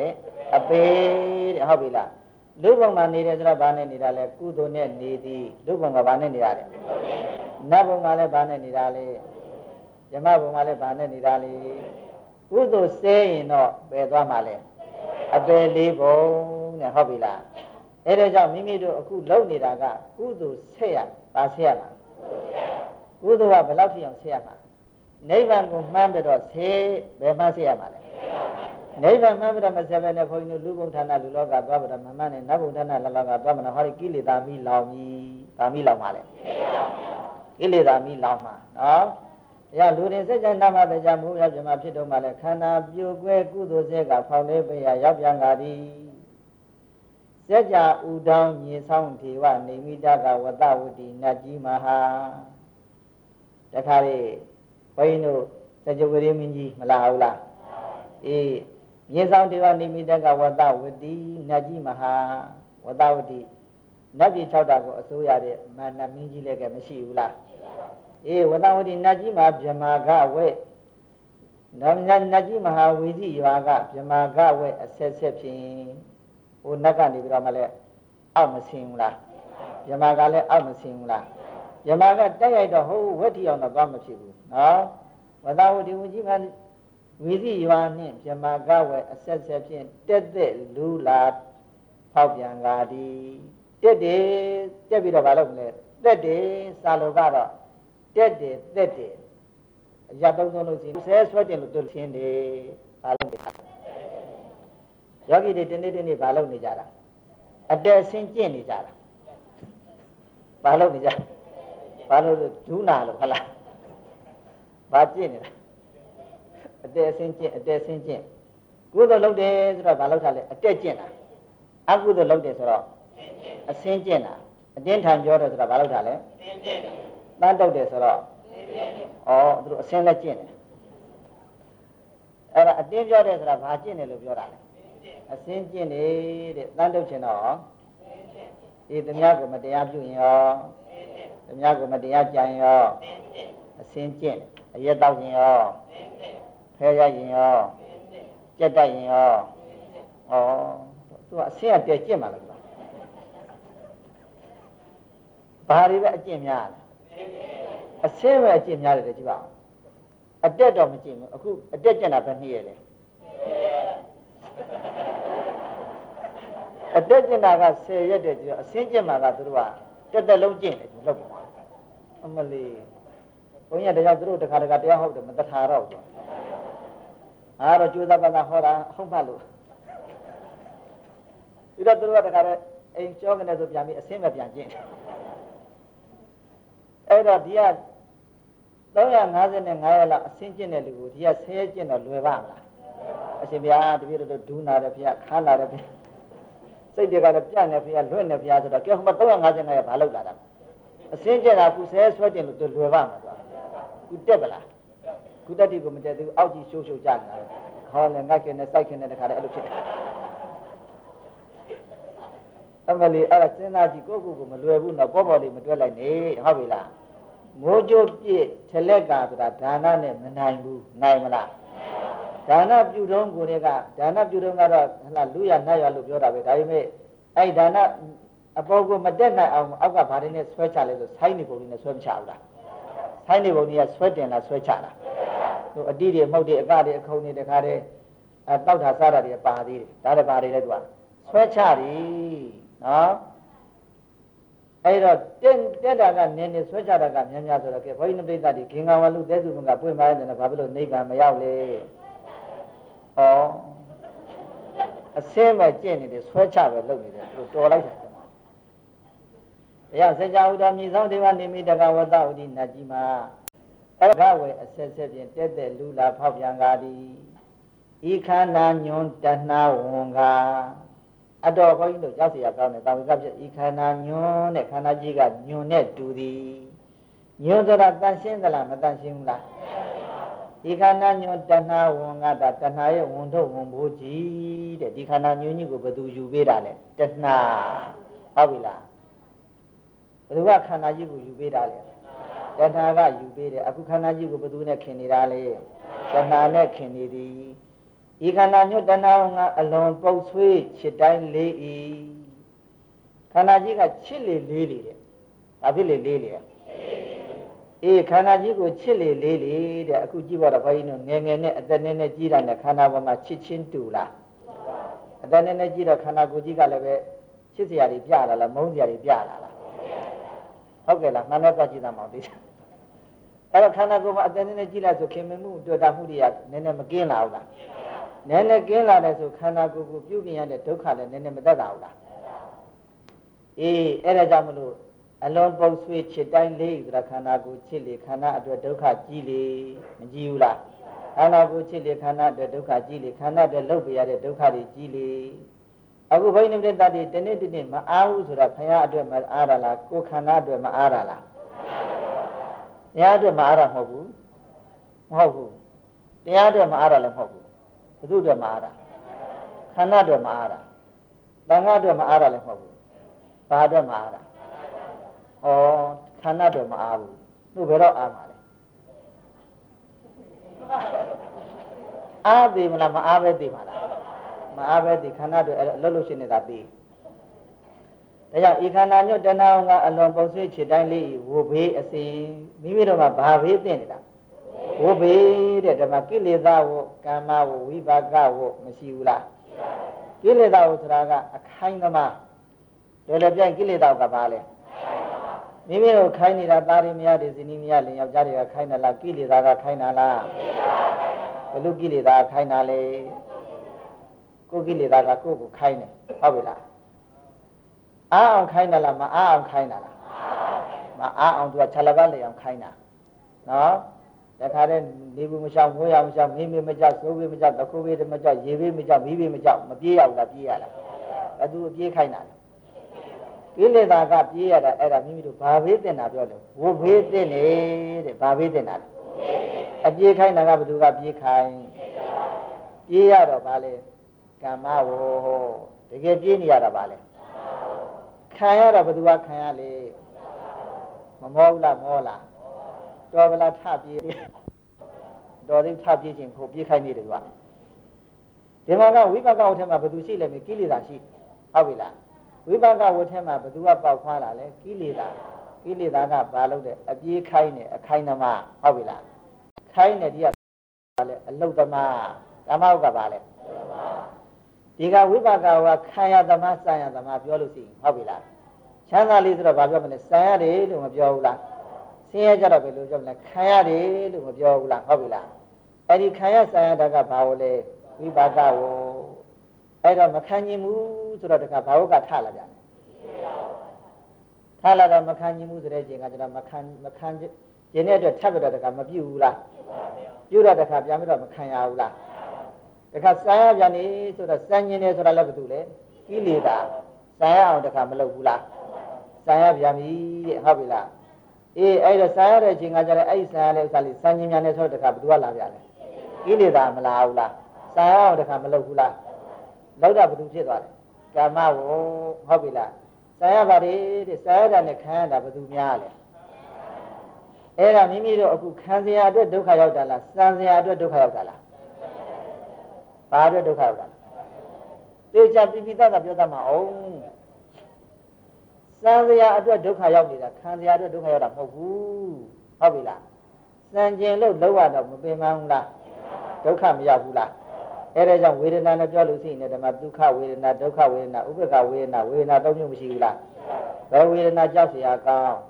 [SPEAKER 1] အပေတဲ့ဟုတ်ပြီလားလူဘုံမှာနေတယ်ဆိုတော့ဘာနဲ့နေတာလဲကုသိုလ်နဲ့နေသည်လူဘုံကဘာနဲ့နေရလဲနတ်ဘုံကလည်းဘာနဲ့နေတာလဲယမဘုံကလည်းဘာနဲ့နေတာလဲကုသိုလ်စဲရင်တော့ပယ်သွားမှာလဲအပေလေးဘုံနဲ့ဟုတ်ပြီလားအဲဒါကြောင့်မိမိတို့အခုလုပ်နေတာကကုသိုလ်ဆက်ရပါဆက်ရမှာကုသိုလ်ကဘယ်လောက်ထိအောင်ဆက်ရမှာနိဗ္ဗာန်ကိုမှန်းပြီးတော့ဆေးဘယ်မှဆက်ရမှာလဲနိဗ္ဗာန်မှန်းပြီးတော့မဆက်ဘဲနဲ့ခွန်ကြီးတို့လူဘုံဌာနလူလောကသွားပြီးတော့မမှန်းနဲ့နတ်ဘုံဌာနလောကသွားမှတော့ဟောဒီကိလေသာမိလောင်ကြီးဗာမိလောင်ပါလေကိလေသာမိလောင်မှာနော်ရလူတွေစัจ जा နာမတရားမိုးရပြမဖြစ်တော့မှလဲခန္ဓာပြိုကွဲကုသိုလ်စက်ကဖောင်လေးပေးရရောက်ပြန်လာသည်စัจ जा ဥဒောင်းမြေဆောင်ထေဝနေမိတကဝတ္တဝတိနတ်ကြီးမဟာတခါလေးဘုန်းကြီးတို့စัจ ဝိရိမင်းကြီးမလာဘူးလားအေးမြေဆောင်ထေဝနေမိတကဝတ္တဝတိနတ်ကြီးမဟာဝတ္တဝတိနတ်ပြည်၆တာကိုအစိုးရတဲ့မာနမင်းကြီးလည်းကမရှိဘူးလားအေးဝတ္တဝတိနတ်ကြီးမှာဗြဟ္မာကဝဲနတ်နတ်ကြီးမဟာဝီစီရွာကဗြဟ္မာကဝဲအဆက်ဆက်ဖြင့်ဟိုနတ်ကနေပြီးတော့မှလည်းအောက်မဆင်းဘူးလားဗြဟ္မာကလည်းအောက်မဆင်းဘူးလားဗြဟ္မာကတက်ရိုက်တော့ဟိုဝက်ထီအောင်တော့သွားမဖြစ်ဘူးနော်ဝတ္တဝတိဝကြီးကဝီစီရွာနှင့်ဗြဟ္မာကဝဲအဆက်ဆက်ဖြင့်တက်တဲ့လူလာဖောက်ပြန်ကားသည်တက်တယ်တက်ပြီးတော့မလုပ်မလဲတက်တယ်စာလောကတော့တက်တယ်တက်တယ်အရာသုံးသုံးလို့ရှိရင်ဆဲဆွဲတင်လို့တို့ချင်းတယ်ဘာလို့လဲယောဂီတွေတင်းတင်းတင်းဘာလုပ်နေကြတာအတက်ဆင်းကျင့်နေကြတာဘာလုပ်နေကြဘာလို့ဒူးနာလို့ဟုတ်လားဘာကျင့်နေတာအတက်ဆင်းကျင့်အတက်ဆင်းကျင့်ကုသိုလ်လုပ်တယ်ဆိုတော့ဘာလုပ်တာလဲအတက်ကျင့်တာအကုသိုလ်လုပ်တယ်ဆိုတော့အဆင်းကျင့်တာအတင်းထန်ပြောတယ်ဆိုတော့ဘာလုပ်တာလဲတန်းတုတ်တယ်ဆိုတော့ဩသူတို့အဆင်းလက်ကျင့်တယ်အဲ့ဒါအတင်းပြောတယ်ဆိုတာဘာကျင့်တယ်လို့ပြောတာလဲအဆင်းကျင့်နေတဲ့တန်းတုတ်ချင်တော့ဒီသူများကိုမတရားပြုရင်ရောသူများကိုမတရားကြံရောအဆင်းကျင့်အရက်တောက်ရင်ရောဖဲရရင်ရောကြက်တိုက်ရင်ရောဩသူကအဆင်းအတဲကျင့်မှာလားဘာတွေပဲအကျင့်များလဲအဆင်းပဲအကျင့်များတယ်ကြည့်ပါဦးအတက်တော့မကျင့်ဘူးအခုအတက်ကျင့်တာပဲနှီးရလေအတက်ကျင့်တာကဆယ်ရက်တည်းကြည့်အဆင်းကျင့်မှာကသူတို့ကတက်တက်လုံးကျင့်တယ်လို့ပြောတာအမလီဘုန်းကြီးတရားသူတို့တခါတခါတရားဟုတ်တယ်မတထာတော့ဘူးအားတော့ကျိုးသားပန်းဟောတာဟုတ်မှလို့ဒီတော့သူတို့ကတခါတည်းအိမ်ကြောကနေဆိုပြန်ပြီးအဆင်းပဲပြန်ကျင့်အဲ့တော့ဒီကသုံးရာငါးဆယ်နဲ့ငါးရက်လောက်အဆင်းကျင့်တဲ့လူကိုဒီကဆဲကျင့်တော့လွယ်ပါမလားအရှင်ဘုရားတပည့်တော်ဒူးနာတယ်ဘုရားခါလာတယ်ဘုရားစိတ်တွေကလည်းပြန့်နေဘုရားလွတ်နေဘုရားဆိုတော့ကြောက်မှသုံးရာငါးဆယ်နဲ့ဘာလုပ်လာတာအဆင်းကျင့်တာကုဆဲဆွဲကျင့်လို့သူလွယ်ပါမှာဆိုကုတက်ပလားကုတက်တိကိုမတက်သေးဘူးအောက်ကြီးရှိုးရှိုးကြနေတာခေါင်းနဲ့ငတ်ခင်နဲ့စိုက်ခင်နဲ့တခါတည်းအဲ့လိုဖြစ်တယ်အမလီအဲ့ဒါစဉ်းစားကြည့်ကိုယ့်ကိုယ်ကိုမလွယ်ဘူးတော့ပေါ်ပေါ်လေးမတွက်လိုက်နေဟုတ်ပြီလားမိုးကြိုးပြည့်ထလက်ကဆိုတာဒါနနဲ့မနိုင်ဘူးနိုင်မလားဒါနပြုတုံးကိုတွေကဒါနပြုတုံးကတော့ဟလာလူရနတ်ရလို့ပြောတာပဲဒါပေမဲ့အဲ့ဒါနအပေါ်ကိုမတက်နိုင်အောင်အောက်ကဘာတွေနဲ့ဆွဲချလဲဆိုဆိုင်းနေပုံလေးနဲ့ဆွဲမချဘူးလားဆိုင်းနေပုံကြီးကဆွဲတင်လားဆွဲချလားဟိုအတိတွေမှုတ်တွေအကတွေအခုံတွေတခါတည်းအတောက်တာစားတာတွေပါသေးတယ်ဒါလည်းပါတွေလဲသူကဆွဲချတယ်နော်အဲ့တော့တက်တက်တာကနင်းနေဆွဲချတာကများများဆိုတော့ကဲဘုန်းကြီးပြိဿတိခင်္ဃဝလူတဲစုကပွင့်ပါရတယ်ဘာဖြစ်လို့နိဗ္ဗာန်မရောက်လဲဩအစင်းပဲကျင့်နေတယ်ဆွဲချပဲလုပ်နေတယ်သူတော်လိုက်တယ်ဘုရားစကြာဥတော်မြေဆောင်ဒေဝနေမိတကဝတ္တဥဒိနတ်ကြီးမှာအဲ့ဒါဝဲအဆက်ဆက်ဖြင့်တက်တဲ့လူလာဖောက်ပြန်ကားသည်ဤခန္ဓာညွန်တဏှာဝန်ကားအတော်ဘုန်းကြီးတို့ကြောက်เสียကောင်းတယ်တာဝိကဖြစ်ဤခန္ဓာညွန်းတဲ့ခန္ဓာကြီးကညွန်းနဲ့တူသည်ညွန်းဆိုတာတန်ရှင်းသလားမတန်ရှင်းဘူးလားဒီခန္ဓာညွန်းတဏှာဝန်ကတာတဏှာရဲ့ဝန်ထုတ်ဝန်ဘိုးကြီးတဲ့ဒီခန္ဓာညွန်းကြီးကိုဘယ်သူယူပေးတာလဲတဏှာဟုတ်ပြီလားဘယ်သူကခန္ဓာကြီးကိုယူပေးတာလဲတဏှာကယူပေးတယ်အခုခန္ဓာကြီးကိုဘယ်သူနဲ့ခင်နေတာလဲတဏှာနဲ့ခင်နေသည်ဤခန္ဓာညွတ်တဏှာကအလွန်ပုတ်ဆွေးချစ်တိုင်းလေးဤခန္ဓာကြီးကချစ်လေလေးလေတဲ့ဘာဖြစ်လေလေးလေအေးခန္ဓာကြီးကိုချစ်လေလေးလေတဲ့အခုကြည့်ပါတော့ဘုန်းကြီးတို့ငယ်ငယ်နဲ့အသက်နည်းနည်းကြီးတာနဲ့ခန္ဓာပေါ်မှာချစ်ချင်းတူလားအသက်နည်းနည်းကြီးတော့ခန္ဓာကိုယ်ကြီးကလည်းပဲချစ်စရာတွေပြလာလားမုန်းစရာတွေပြလာလားဟုတ်ကဲ့လားမှန်တော့ကြည့်သားမအောင်သိချင်အဲ့တော့ခန္ဓာကိုယ်မှာအသက်နည်းနည်းကြီးလာဆိုခင်မမှုတွေ့တာမှုတွေကနည်းနည်းမကင်းလာဘူးလားနည်းနည်းကင်းလာတယ်ဆိုခန္ဓာကိုယ်ကိုပြုပြင်ရတဲ့ဒုက္ခလည်းနည်းနည်းမသက်သာဘူးလားအေးအဲ့ဒါကြောင့်မလို့အလုံးပုတ်ဆွေးချစ်တိုင်းလေးဆိုတာခန္ဓာကိုယ်ချစ်လေခန္ဓာအတွက်ဒုက္ခကြီးလေမကြီးဘူးလားခန္ဓာကိုယ်ချစ်လေခန္ဓာအတွက်ဒုက္ခကြီးလေခန္ဓာအတွက်လှုပ်ပြရတဲ့ဒုက္ခတွေကြီးလေအခုဘိန်းနေတဲ့တတ်တွေတနေ့တနေ့မအားဘူးဆိုတာခရအတွက်မအားရလားကိုယ်ခန္ဓာအတွက်မအားရလားတရားအတွက်မအားရမဟုတ်ဘူးမဟုတ်ဘူးတရားအတွက်မအားရလည်းမဟုတ်ဘူးဘုသူ့အတွက်မအားရခန္ဓာအတွက်မအားရတန်ခါအတွက်မအားရလည်းမဟုတ်ဘူးဘာအတွက်မအားရဩခန္ဓာအတွက်မအားဘူးသူ့ဘယ်တော့အားမှာလဲအားသေးမလားမအားပဲသေးပါလားမအားပဲသေးခန္ဓာအတွက်အလုပ်လို့ရှိနေတာသေးဒါကြောင့်ဤခန္ဓာညွတ်တဏှာကအလွန်ပုံဆွေးချစ်တိုင်းလေးဝိဘေးအစီမိမိတို့ကဘာဘေးသိနေတာဝိဘေးတဲ့ဓမ္မကိလေသာဝကာမဝဝိပါကဝမရှိဘူးလားကိလေသာဝဆိုတာကအခိုင်းသမားတော်လည်းပြိုင်ကိလေသာကဘာလဲမိမိတို့ခိုင်းနေတာသားရီမရတဲ့ဇနီးမရလင်ယောက်ျားတွေကခိုင်းတာလားကိလေသာကခိုင်းတာလားဘယ်လိုကိလေသာခိုင်းတာလဲကိုကိလေသာကကိုယ့်ကိုခိုင်းတယ်ဟုတ်ပြီလားအားအောင်ခိုင်းတာလားမအားအောင်ခိုင်းတာလားမအားအောင်သူကခြေလကားလေအောင်ခိုင်းတာနော်တခါတည်းနေဘူးမရှောင်မိုးရမရှောင်မင်းမမကြောက်စိုးဘေးမကြောက်တခုဘေးမကြောက်ရေဘေးမကြောက်မီးဘေးမကြောက်မပြေးရဘူးလားပြေးရလားဘသူအပြေးခိုင်းတာလဲကိလေသာကပြေးရတာအဲ့ဒါမိမိတို့ဘာဘေးတင်တာပြောတယ်ဝိဘေးတင်နေတဲ့ဘာဘေးတင်တာလဲအပြေးခိုင်းတာကဘသူကပြေးခိုင်းပြေးရတော့ဗာလေကမ္မဝေါတကယ်ပြေးနေရတာဗာလေခံရတော့ဘသူကခံရလေမမောဘူးလားမောလားတော်ဗလားထပြေးတော်သေးထပြေးခြင်းကိုပြေးခိုင်းနေတယ်ကွာဒီမှာကဝိပဿနာထဲမှာဘသူရှိလဲကိလေသာရှိဟုတ်ပြီလားဝိပဿနာဝတ်ထဲမှာဘသူကပေါက်ခွာလာလဲကိလေသာကိလေသာကဘာလို့လဲအပြေးခိုင်းနေအခိုင်းသမားဟုတ်ပြီလားခိုင်းနေဒီကဘာလဲအလုတ်သမားကာမဟုတ်ကဘာလဲဒီကဝိပါကဝခံရသမားစံရသမားပြောလို့ရှိရင်ဟုတ်ပြီလားချမ်းသာလေးဆိုတော့ဘာပြောမလဲစံရတယ်လို့မပြောဘူးလားဆင်းရဲကြတော့ဘယ်လိုပြောမလဲခံရတယ်လို့မပြောဘူးလားဟုတ်ပြီလားအဲ့ဒီခံရစံရတာကဘာလို့လဲဝိပါကဝအဲ့တော့မခံနိုင်ဘူးဆိုတော့တခါဘာဝကထလာကြတယ်ထလာတော့မခံနိုင်ဘူးဆိုတဲ့ချိန်ကကျတော့မခံမခံခြင်းတဲ့အတွက်ထပ်ပြီးတော့တခါမပြုတ်ဘူးလားပြုတ်တော့တခါပြန်ပြီးတော့မခံရဘူးလားတခါစံရပြန်နေဆိုတော့စံကျင်တယ်ဆိုတာလည်းဘာတူလဲကိလေသာစံရအောင်တခါမလုပ်ဘူးလားစံရပြန်ပြီတဲ့ဟုတ်ပြီလားအေးအဲ့တော့စံရတဲ့အချိန်ကကျတော့အဲ့ဒီစံရတဲ့ဥစ္စာလေးစံကျင်ပြန်နေဆိုတော့တခါဘယ်သူကလာပြန်လဲကိလေသာမလာဘူးလားစံရအောင်တခါမလုပ်ဘူးလားလောက်တာဘယ်သူဖြစ်သွားလဲကာမဝဟုတ်ပြီလားစံရပါတယ်တဲ့စံရတာနဲ့ခံရတာဘယ်သူများလဲအဲ့ဒါမိမိတို့အခုခံစရာအတွက်ဒုက္ခရောက်တာလားစံစရာအတွက်ဒုက္ခရောက်တာလားဘာအတွက်ဒုက္ခရောက်တာလဲသိချပြပြသားသားပြောတတ်မှာအောင်စံစရာအတွက်ဒုက္ခရောက်နေတာခံစရာအတွက်ဒုက္ခရောက်တာမဟုတ်ဘူးဟုတ်ပြီလားစံကျင်လို့လောက်ရတော့မပင်ပန်းဘူးလားဒုက္ခမရောက်ဘူးလားအဲ့ဒါကြောင့်ဝေဒနာနဲ့ပြောလို့ရှိရင်ဓမ္မဒုက္ခဝေဒနာဒုက္ခဝေဒနာဥပ္ပခဝေဒနာဝေဒနာသုံးမျိုးမရှိဘူးလားဘယ်ဝေဒနာကြောက်เสียကောင်း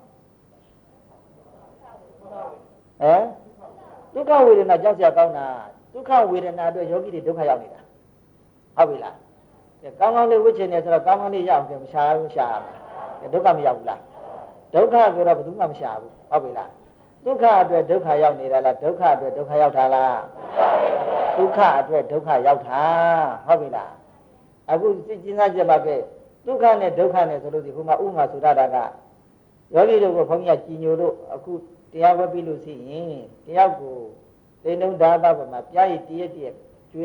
[SPEAKER 1] ဟမ်ဒုက္ခဝေဒနာကြောက်เสียကောင်းတာဒုက္ခဝေဒနာအတွက်ယောဂီတွေဒုက္ခရောက်နေတာဟုတ်ပြီလားကောင်းကောင်းလေးဝိချင်နေဆိုတော့ကောင်းကောင်းလေးရအောင်ပြန်မရှာဘူးရှာရမယ်ဒုက္ခမရောက်ဘူးလားဒုက္ခဆိုတော့ဘယ်သူမှမရှာဘူးဟုတ်ပြီလားဒုက္ခအတွက်ဒုက္ခရောက်နေတာလားဒုက္ခအတွက်ဒုက္ခရောက်တာလားဒုက္ခအတွက်ဒုက္ခရောက်တာဟုတ်ပြီလားအခုစဉ်းစားကြည့်ပါကဲဒုက္ခနဲ့ဒုက္ခနဲ့ဆိုလို့ဒီဟိုမှာဥမာဆိုရတာကယောဂီတို့ကဘုန်းကြီးကကြည်ညိုလို့အခုတရားဝဲပြီးလို့ရှိရင်တယောက်ကိုတိန်တုံးဓာတ်ဘမှာပြားရည်တရက်တရက်ကျွေး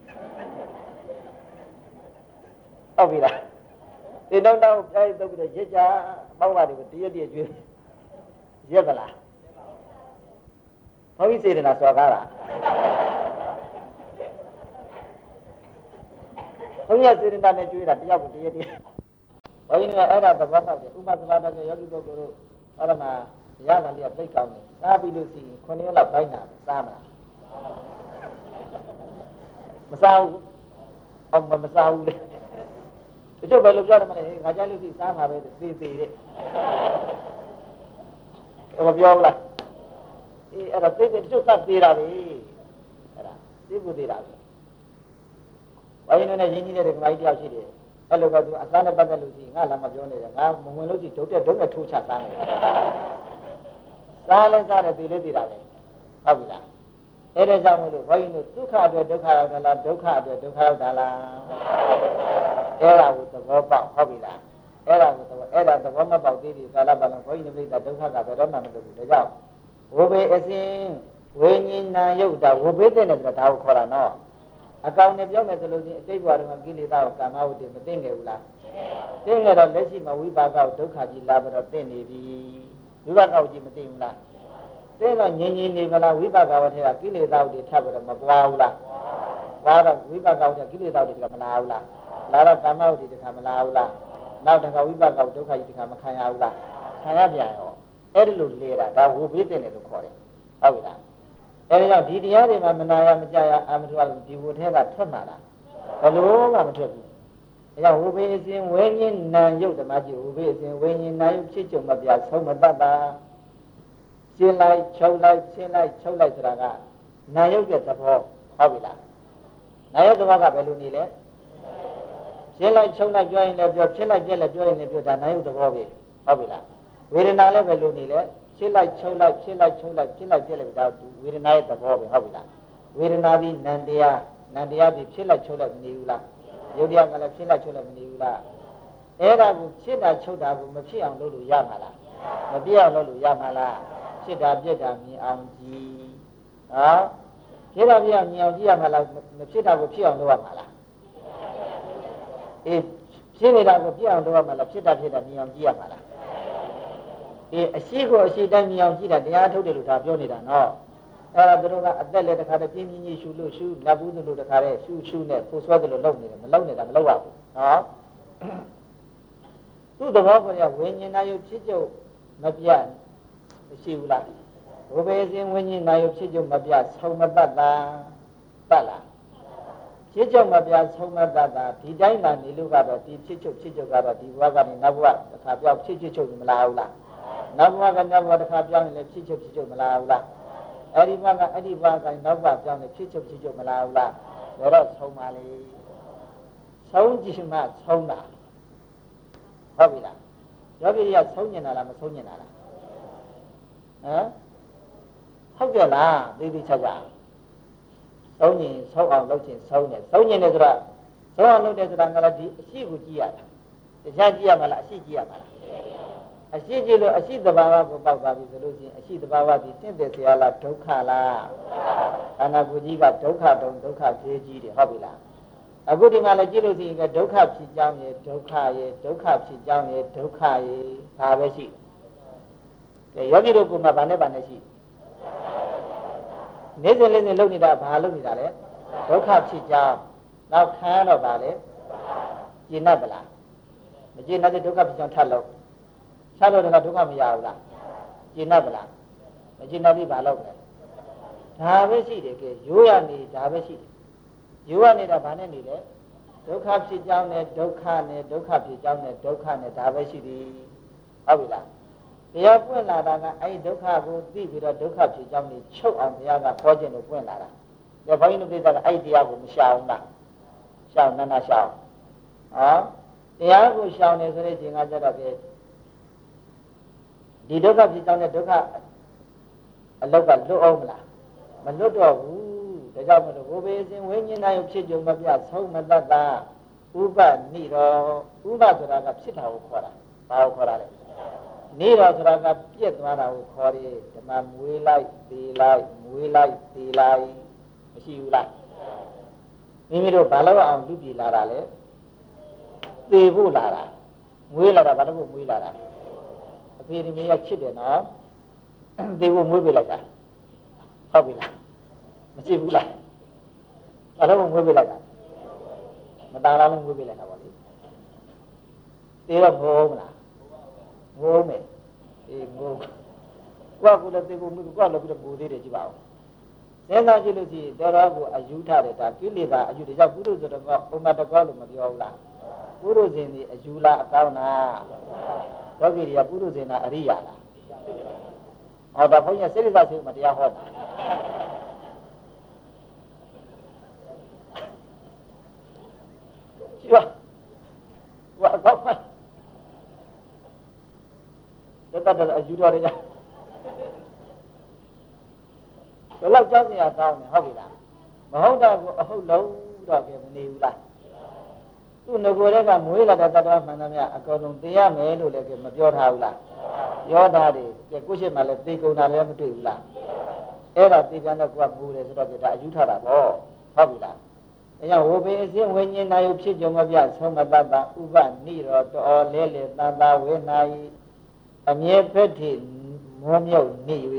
[SPEAKER 1] ဟုတ်ပြီလားတိန်တုံးဓာတ်ကိုပြားရည်တုပ်ပြီးတော့ရက်ကြပေါက်ပါတယ်ကိုတရက်တရက်ကျွေးရက်ပလားဘုန်းကြီးစေတနာစော်ကားတာဟုံးရစေတနာနဲ့ကျွေးတာတယောက်ကိုတည်းတည်းဘုန်းကြီးကအဲ့ဒါသဘောပေါက်တယ်ဥပသဘာဝကယောဂီပုဂ္ဂိုလ်တို့အဲ့ဒါမှရတာလေးကသိကောင်းတယ်စားပြီးလို့ရှိရင်ခုနှစ်ရက်လောက်ပိုင်းတာစားမလားမစားဘူးအောင်မစားဘူးလေတချို့ပဲလို့ပြောတယ်မလဲငါကြလို့ရှိစားမှာပဲသေသေးတဲ့ဟောပြောဘူးလားအေးအဲ့ဒါသေသေးတချို့သတ်သေးတာပဲအဲ့ဒါသိဖို့သေးတာပဲဘိုင်းနဲ့ရင်းကြီးတဲ့ကမိုင်းတယောက်ရှိတယ်အဲ့လိုကသူအစားနဲ့ပတ်သက်လို့ရှိရင်ငါလာမပြောနေတယ်ငါမဝင်လို့ရှိဒုတ်တဲ့ဒုတ်နဲ့ထိုးချစားနေတယ်စားလဲစားတယ်သေလေးသေတာပဲဟုတ်ပြီလားအဲ့ဒါကြောင့်မို့လို့ဘုန်းကြီးတို့ဒုက္ခအတွက်ဒုက္ခရောက်တာလားဒုက္ခအတွက်ဒုက္ခရောက်တာလားအဲ့ဒါကိုသဘောပေါက်ဟုတ်ပြီလားအဲ့ဒါကိုသဘောအဲ့ဒါသဘောမပေါက်သေးဒီကာလပတ်လုံးဘုန်းကြီးတို့ပြိတ္တာဒုက္ခကဘယ်တော့မှမလုပ်ဘူးဒါကြောင့်ဝိဘေအစဉ်ဝိညာဉ်နာယုတ်တာဝိဘေတဲ့နဲ့ဆိုတာဒါကိုခေါ်တာနော်အကောင်နဲ့ပြောမယ်ဆိုလို့ချင်းအတိတ်ဘဝတုန်းကကိလေသာကိုကာမဝတ္တိမသိငယ်ဘူးလားသိငယ်တော့လက်ရှိမှာဝိပါကကိုဒုက္ခကြီးလာပြီးတော့သိနေပြီဝိပါကကိုကြည့်မသိဘူးလားသိတော့ငြင်းငြင်းနေမလားဝိပါကဝတ္ထေကကိလေသာတွေထပ်ပြီးတော့မပွားဘူးလားပွားတော့ဝိပါကဝတ္ထေကိလေသာတွေကမလာဘူးလားလာတော့ကာမဝတ္တိတခါမလာဘူးလားနောက်တစ်ခါဝိပါကဒုက္ခကြီးတခါမခံရဘူးလားခံရပြန်ရောအဲ့ဒီလိုလေတာဒါဝိဘေတဲ့နဲ့လို့ခေါ်တယ်ဟုတ်ပြီလားအဲဒီတော့ဒီတရားတွေမှာမနာရမကြရအာမထရဒီဝထဲကထွက်မှာလားဘယ်လိုမှမထွက်ဘူးအဲကြောင့်ဝိဘေအစဉ်ဝိညာဉ်နာယုတ်ဓမ္မကြီးဝိဘေအစဉ်ဝိညာဉ်နာယုတ်ဖြစ်ကြုံမပြဆုံးမတတ်တာရှင်းလိုက်ချုပ်လိုက်ရှင်းလိုက်ချုပ်လိုက်ဆိုတာကနာယုတ်ရဲ့သဘောဟုတ်ပြီလားနာယုတ်သဘောကဘယ်လိုနေလဲရှင်းလိုက်ချုပ်လိုက်ပြောရင်လည်းပြောဖြစ်လိုက်ပြက်လည်းပြောရင်လည်းပြောဒါနာယုတ်သဘောပဲဟုတ်ပြီလားဝေဒနာလည်းဘယ်လိုနေလဲဖြစ်လိုက်ချုပ်လိုက်ဖြစ်လိုက်ချုပ်လိုက်ဖြစ်လိုက်ပြက်လိုက်ဒါဝေဒနာရဲ့သဘောပဲဟုတ်ပြီလားဝေဒနာပြီးနံတရားနံတရားပြီးဖြစ်လိုက်ချုပ်လိုက်မနေဘူးလားယုတ်တရားကလည်းဖြစ်လိုက်ချုပ်လိုက်မနေဘူးလားအဲ့ဒါကိုဖြစ်တာချုပ်တာကိုမဖြစ်အောင်လုပ်လို့ရမှာလားမပြည့်အောင်လုပ်လို့ရမှာလားဖြစ်တာပြက်တာမြင်အောင်ကြည့်နော်ဖြစ်တာပြက်အောင်မြင်အောင်ကြည့်ရမှာလားမဖြစ်တာကိုဖြစ်အောင်လုပ်ရမှာလားအေးဖြစ်နေတာကိုပြက်အောင်လုပ်ရမှာလားဖြစ်တာဖြစ်တာမြင်အောင်ကြည့်ရမှာလားအေးအရှိကိုအရှိတိုင်းမြင်အောင်ကြည့်တာတရားထုတ်တယ်လို့ဒါပြောနေတာနော်အဲ့ဒါတို့ကအသက်လည်းတစ်ခါတည်းပြင်းပြင်းကြီးရှူလို့ရှူနတ်ဘူးသလိုတစ်ခါတည်းရှူရှူနဲ့ကိုဆွဲသလိုလုပ်နေတယ်မလုပ်နေတာမလုပ်ရဘူးနော်သူ့သဘောကဝိညာဉ်နာယုဖြစ်ကြုံမပြတ်မရှိဘူးလားဘုဘေစဉ်ဝိညာဉ်နာယုဖြစ်ကြုံမပြတ်ဆုံးမတတ်တာပတ်လားဖြစ်ကြုံမပြတ်ဆုံးမတတ်တာဒီတိုင်းမှနေလို့ကတော့ဒီဖြစ်ချုပ်ဖြစ်ချုပ်ကတော့ဒီဘဝကနေနောက်ဘဝတစ်ခါပြောင်းဖြစ်ဖြစ်ချုပ်မလာဘူးလားနောက်ဘဝကနောက်ဘဝတစ်ခါပြောင်းရင်လည်းဖြစ်ချုပ်ဖြစ်ချုပ်မလာဘူးလားအဲ့ဒီဘဝကအဲ့ဒီဘဝကနောက်ဘဝပြောင်းရင်ဖြစ်ချုပ်ဖြစ်ချုပ်မလာဘူးလားဒါတော့ဆုံးပါလေဆုံးကြည့်မှဆုံးတာဟုတ်ပြီလားယောဂီရဆုံးညင်တာလားမဆုံးညင်တာလားဟမ်ဟုတ်ကြလားသိသိချာချာဆုံးညင်ဆုံးအောင်လုပ်ခြင်းဆုံးတယ်ဆုံးညင်တယ်ဆိုတာဆုံးအောင်လုပ်တယ်ဆိုတာကလည်းဒီအရှိကိုကြည့်ရတာတရားကြည့်ရမှာလားအရှိကြည့်ရမှာလားအရှိကြည့်လို့အရှိသဘာဝကိုပေါက်သွားပြီဆိုလို့ရှိရင်အရှိသဘာဝဒီတင့်တယ်ဆရာလားဒုက္ခလားခန္ဓာကိုယ်ကြီးကဒုက္ခတုံဒုက္ခသေးကြီးတယ်ဟုတ်ပြီလားအခုဒီမှာလည်းကြည့်လို့ရှိရင်ဒုက္ခဖြစ်ကြောင်းရဲ့ဒုက္ခရဲ့ဒုက္ခဖြစ်ကြောင်းရဲ့ဒုက္ခရဲ့ဒါပဲရှိတယ်ယောဂီတို့ကမှဗာနဲ့ဗာနဲ့ရှိနေစဉ်လေးစဉ်လုပ်နေတာဘာလုပ်နေတာလဲဒုက္ခဖြစ်ကြောင်းနောက်ခံတော့ဗာလေကျင့်တတ်ပလားမကျင့်တတ်တဲ့ဒုက္ခဖြစ်ကြောင်းထပ်လို့ထပ်လို့တော့ဒုက္ခမရဘူးလားကျင့်တတ်ပလားမကျင့်တတ်ပြီဘာလုပ်လဲဒါပဲရှိတယ်ကဲရိုးရနေဒါပဲရှိတယ်ယူရနေတာဘာနဲ့နေလဲဒုက္ခဖြစ်ကြောင်းနဲ့ဒုက္ခနဲ့ဒုက္ခဖြစ်ကြောင်းနဲ့ဒုက္ခနဲ့ဒါပဲရှိသည်ဟုတ်ပြီလားတရားပွင့်လာတာကအဲ့ဒီဒုက္ခကိုသိပြီးတော့ဒုက္ခဖြစ်ကြောင်းကိုချုပ်အောင်ဘုရားကဟောခြင်းလို့ပွင့်လာတာဒါဘုန်းကြီးတို့ပြတာကအဲ့ဒီတရားကိုမရှောင်ဘူးလားရှောင်နန္ဒရှောင်ဟောတရားကိုရှောင်နေဆိုတဲ့ချိန်ကကြတော့ဒီဒုက္ခဖြစ်ကြောင်းနဲ့ဒုက္ခအလောက်ကလွတ်အောင်မလားမလွတ်တော့ဘူးဒါကြောင့်မလို့ဘုဘေစဉ်ဝိညာဉ်နာယုဖြစ်ကြုံမပြဆုံးမတတ်တာဥပနိရောဥပဆိုတာကဖြစ်တာကိုခေါ်တာဘာကိုခေါ်တာလဲနိရောဆိုတာကပြည့်သွားတာကိုခေါ်တယ်ဓမ္မမွေးလိုက်သေးလိုက်မွေးလိုက်သေးလိုက်မရှိဘူးလားမိမိတို့ဘာလို့အောင်လူပြည်လာတာလဲသေဖို့လာတာမွေးလာတာဘာလို့မွေးလာတာအဖေဒီမေကချစ်တယ်နော်သေဖို့မွေးပေးလိုက်တာဟုတ်ပြီလားမရှိဘူးလားဘာလို့မွေးပေးလိုက်တာမตาလာလုံးဝေးပေးလိုက်တာပေါ့လေတေတော့ငိုးမလားငိုးမယ်အေးငိုးကိုကကိုလည်းတေကိုကိုကလည်းပြီးတော့ငိုသေးတယ်ကြည့်ပါဦးစဉ်းစားကြည့်လို့ရှိရင်တော်တော်ကိုအယူထတယ်ဒါကိလေသာအယူတွေကြောင့်ပုရုဆိုတော့ဥမတကောလို့မပြောဘူးလားပုရုဇဉ်ဒီအယူလားအကောင်းလားယောဂီတွေကပုရုဇဉ်နာအရိယာလားဟောဒါဘုန်းကြီးစိရိသဆေမတရားဟောတာကြည့်ပါဘာအကောင်းလဲတတ်တယ်အယူတော်တွေကြောင့်ဘယ်လောက်ကြောက်စရာကောင်းလဲဟုတ်ပြီလားမဟုတ်တာကိုအဟုတ်လုံးတော့ကြမနေဘူးလားသူ့ငကိုယ်တွေကမွေးလာတဲ့တတ္တဝမှန်သမျှအကုန်လုံးသိရမယ်လို့လည်းမပြောထားဘူးလားပြောတာတွေကကိုရှိမှလည်းသိကုန်တာလည်းမတွေ့ဘူးလားအဲ့ဒါသိပြန်တော့ကိုကမူတယ်ဆိုတော့ဒါအယူထတာပေါ့ဟုတ်ပြီလားအဲကြောင့်ဝိပင်အစဉ်ဝိညာဉ်နာယုဖြစ်ကြုံမပြဆုံးမတတ်တာဥပနိရောတော်လဲလေတန်တာဝေနာယအမြဲဖက်ထိမောမြောက်နေ၍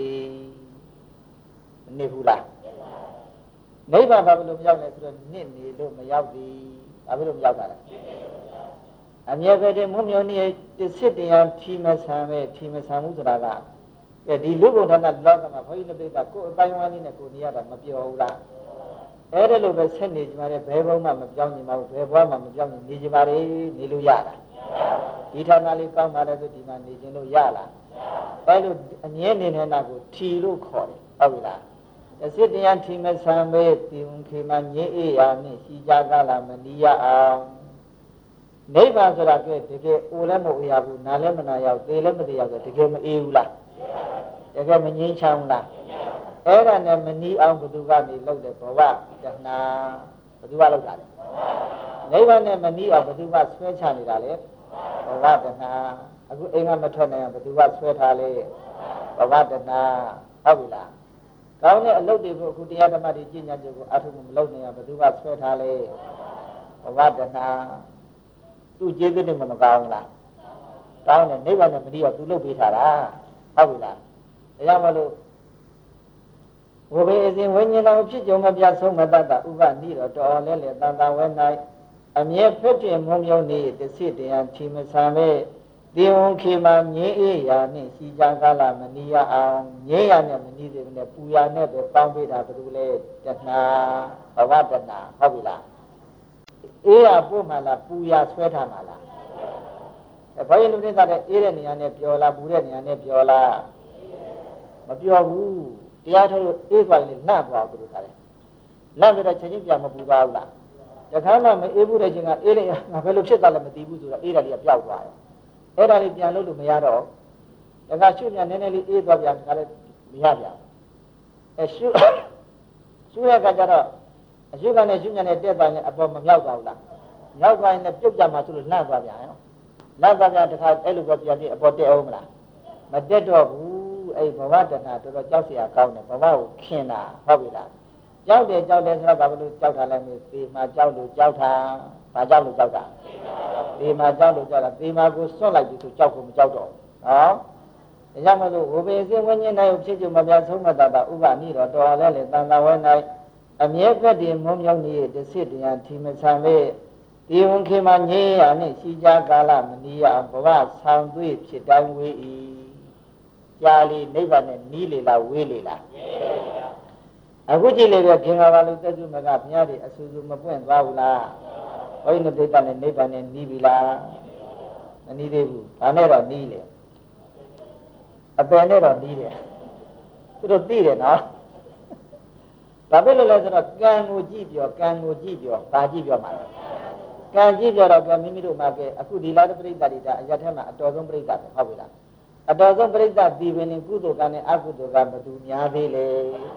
[SPEAKER 1] နေဘူးလားနိဗ္ဗာန်ဘာလို့မရောက်လဲဆိုတော့နစ်နေလို့မရောက်သည်ဘာဖြစ်လို့မရောက်တာလဲအမြဲပဲတဲ့မုံမြုံနေတစ်စစ်တရားထီမဆံပဲထီမဆံမှုဆိုတာကအဲဒီလူဘုံဌာနလောကမှာဘုန်းကြီးနှစ်ပိဿကိုယ်အပိုင်းဝန်းလေးနဲ့ကိုနေရတာမပြောဘူးလားအဲ့ဒါလိုပဲဆက်နေကြပါလေဘယ်ဘုံမှမပြောင်းနေပါဘူးဘယ်ဘွားမှမပြောင်းနေနေကြပါလေနေလို့ရတာဒီဌာနလေးကောင်းပါလေဆိုဒီမှာနေခြင်းလို့ရလားအဲ့လိုအမြဲနေနေတာကိုထီလို့ခေါ်တယ်ဟုတ်ပြီလားအစစ်တရားထီမဆံပဲဒီုံခေမငြိအေးရာနဲ့ရှိကြကလာမနီးရအောင်နိဗ္ဗာန်ဆိုတာကတကယ်အိုလည်းမအိုရဘူးနာလည်းမနာရဘူးသေလည်းမသေရဘူးတကယ်မအေးဘူးလားတကယ်မငြိမ်းချမ်းဘူးလားအဲ့ဒါနဲ့မနီးအောင်ဘုသူကနေလောက်တယ်ဘဝတဏှာဘုသူကလောက်တာလေနိဗ္ဗာန်နဲ့မနီးအောင်ဘုသူကဆွဲချနေတာလေဘဝတဏှာအခုအိမ်ကမထွက်နိုင်အောင်ဘုသူကဆွဲထားလေဘဝတဏှာဟုတ်ပြီလားကောင်းတဲ့အလုပ်တွေကိုအခုတရားဓမ္မတွေကျင့်ကြံကြကိုအထုမလုပ်နိုင်အောင်ဘုသူကဆွဲထားလေဘဝတဏှာသူ့ကျေးဇူးနဲ့မကောင်းလားကောင်းတယ်နိဗ္ဗာန်နဲ့မနီးအောင်သူလုပ်ပေးထားတာဟုတ်ပြီလားဒါကြောင့်မလို့ဝိဘေအစဉ်ဝိညာဉ်တော်ဖြစ်ကြုံမပြဆုံးမတတ်တာဥပနိရောတော်လဲလေတန်တဝဲ၌အမြဲဖြစ်ဖြစ်မုံမြုံနေတစိတရားထီမဆံမဲ့ဒီဝခေမှာငြိအေးရာနဲ့ရှိကြကားလာမနီးရအောင်ငြိရနဲ့မနီးသေးဘူးနဲ့ပူရနဲ့ပဲပေါင်းပေးတာဘယ်လိုလဲတဏှာဘဝတဏှာဟုတ်ပြီလားအေးရပို့မှလားပူရဆွဲထားမှလားအဲဘုရားလူတွေသားတဲ့အေးတဲ့နေရာနဲ့ပြောလားပူတဲ့နေရာနဲ့ပြောလားမပြောဘူးတရားထုတ်လို့အေးသွားရင်နှံ့သွားဘူးလို့ခါတယ်နှံ့ပြီးတော့ချက်ချင်းပြန်မပူသွားဘူးလားတခါမှမအေးဘူးတဲ့ချင်းကအေးလေငါဘယ်လိုဖြစ်သွားလဲမသိဘူးဆိုတော့အေးတာလေးကပျောက်သွားတယ်အဲ့ဒါလေးပြန်လို့လို့မရတော့တခါရှုပြန်နည်းနည်းလေးအေးသွားပြန်ခါလဲမရပြန်အဲရှုရှုရကကြတော့အရှုကနဲ့ရှုညံနဲ့တက်သွားရင်အပေါ်မမြောက်သွားဘူးလားမြောက်သွားရင်လည်းပြုတ်ကြမှာဆိုလို့နှံ့သွားပြန်ရောနှံ့သွားပြန်တခါအဲ့လိုပဲပြန်ပြီးအပေါ်တက်အောင်မလားမတက်တော့ဘူးအဲ့ဘဝတဏှာတော်တော်ကြောက်เสียကောင်းတယ်ဘဝကိုခင်တာဟုတ်ပြီလားကြောက်တယ်ကြောက်တယ်ဆိုတော့ဘာလို့ကြောက်တာလဲမေးသေမှာကြောက်လို့ကြောက်တာဘာကြောက်လို့ကြောက်တာသေမှာကြောက်လို့ကြောက်တာသေမှာကိုစွန့်လိုက်ပြီဆိုကြောက်ကိုမကြောက်တော့ဘူးနော်ဒါကြောင့်မလို့ဝိပေစေဝိညာဉ်၌ဖြစ်ကြမပြဆုံးမတတ်တာဥပနိရောတော်လဲလေတန်တဝဲ၌အမြဲကတည်းမုံမြောက်နေတဲ့တစိတရားထီမဆံမဲ့ဒီဝန်ခေမှာငြိရနဲ့ရှိကြကာလမနီးရဘဝဆောင်သွေးဖြစ်တိုင်းဝေး၏ကြာလီနိဗ္ဗာန်နဲ့နီးလေလားဝေးလေလားအခုကြည့်လေတော့ခင်ဗျာပါလို့သက်စုမကဘုရားတွေအဆူဆူမပွင့်သွားဘူးလားဘုန်းကြီးတို့ဒိဋ္ဌနဲ့နိဗ္ဗာန်နဲ့နီးပြီလားမနီးသေးဘူးဒါနဲ့တော့နီးတယ်အပယ်နဲ့တော့နီးတယ်သူတို့သိတယ်နော်ဘာဖြစ်လို့လဲဆိုတော့ကံကိုကြည့်ပြောကံကိုကြည့်ပြောဘာကြည့်ပြောမှာလဲကံကြည့်ပြောတော့ကမိမိတို့မှာကဲအခုဒီလားပြိဿတိတာအရထက်မှာအတော်ဆုံးပြိဿပဲဟုတ်ပြီလားအတော်ဆုံးပြိဿဒီပင်ကုသိုလ်ကံနဲ့အကုသိုလ်ကံဘယ်သူများသေးလဲ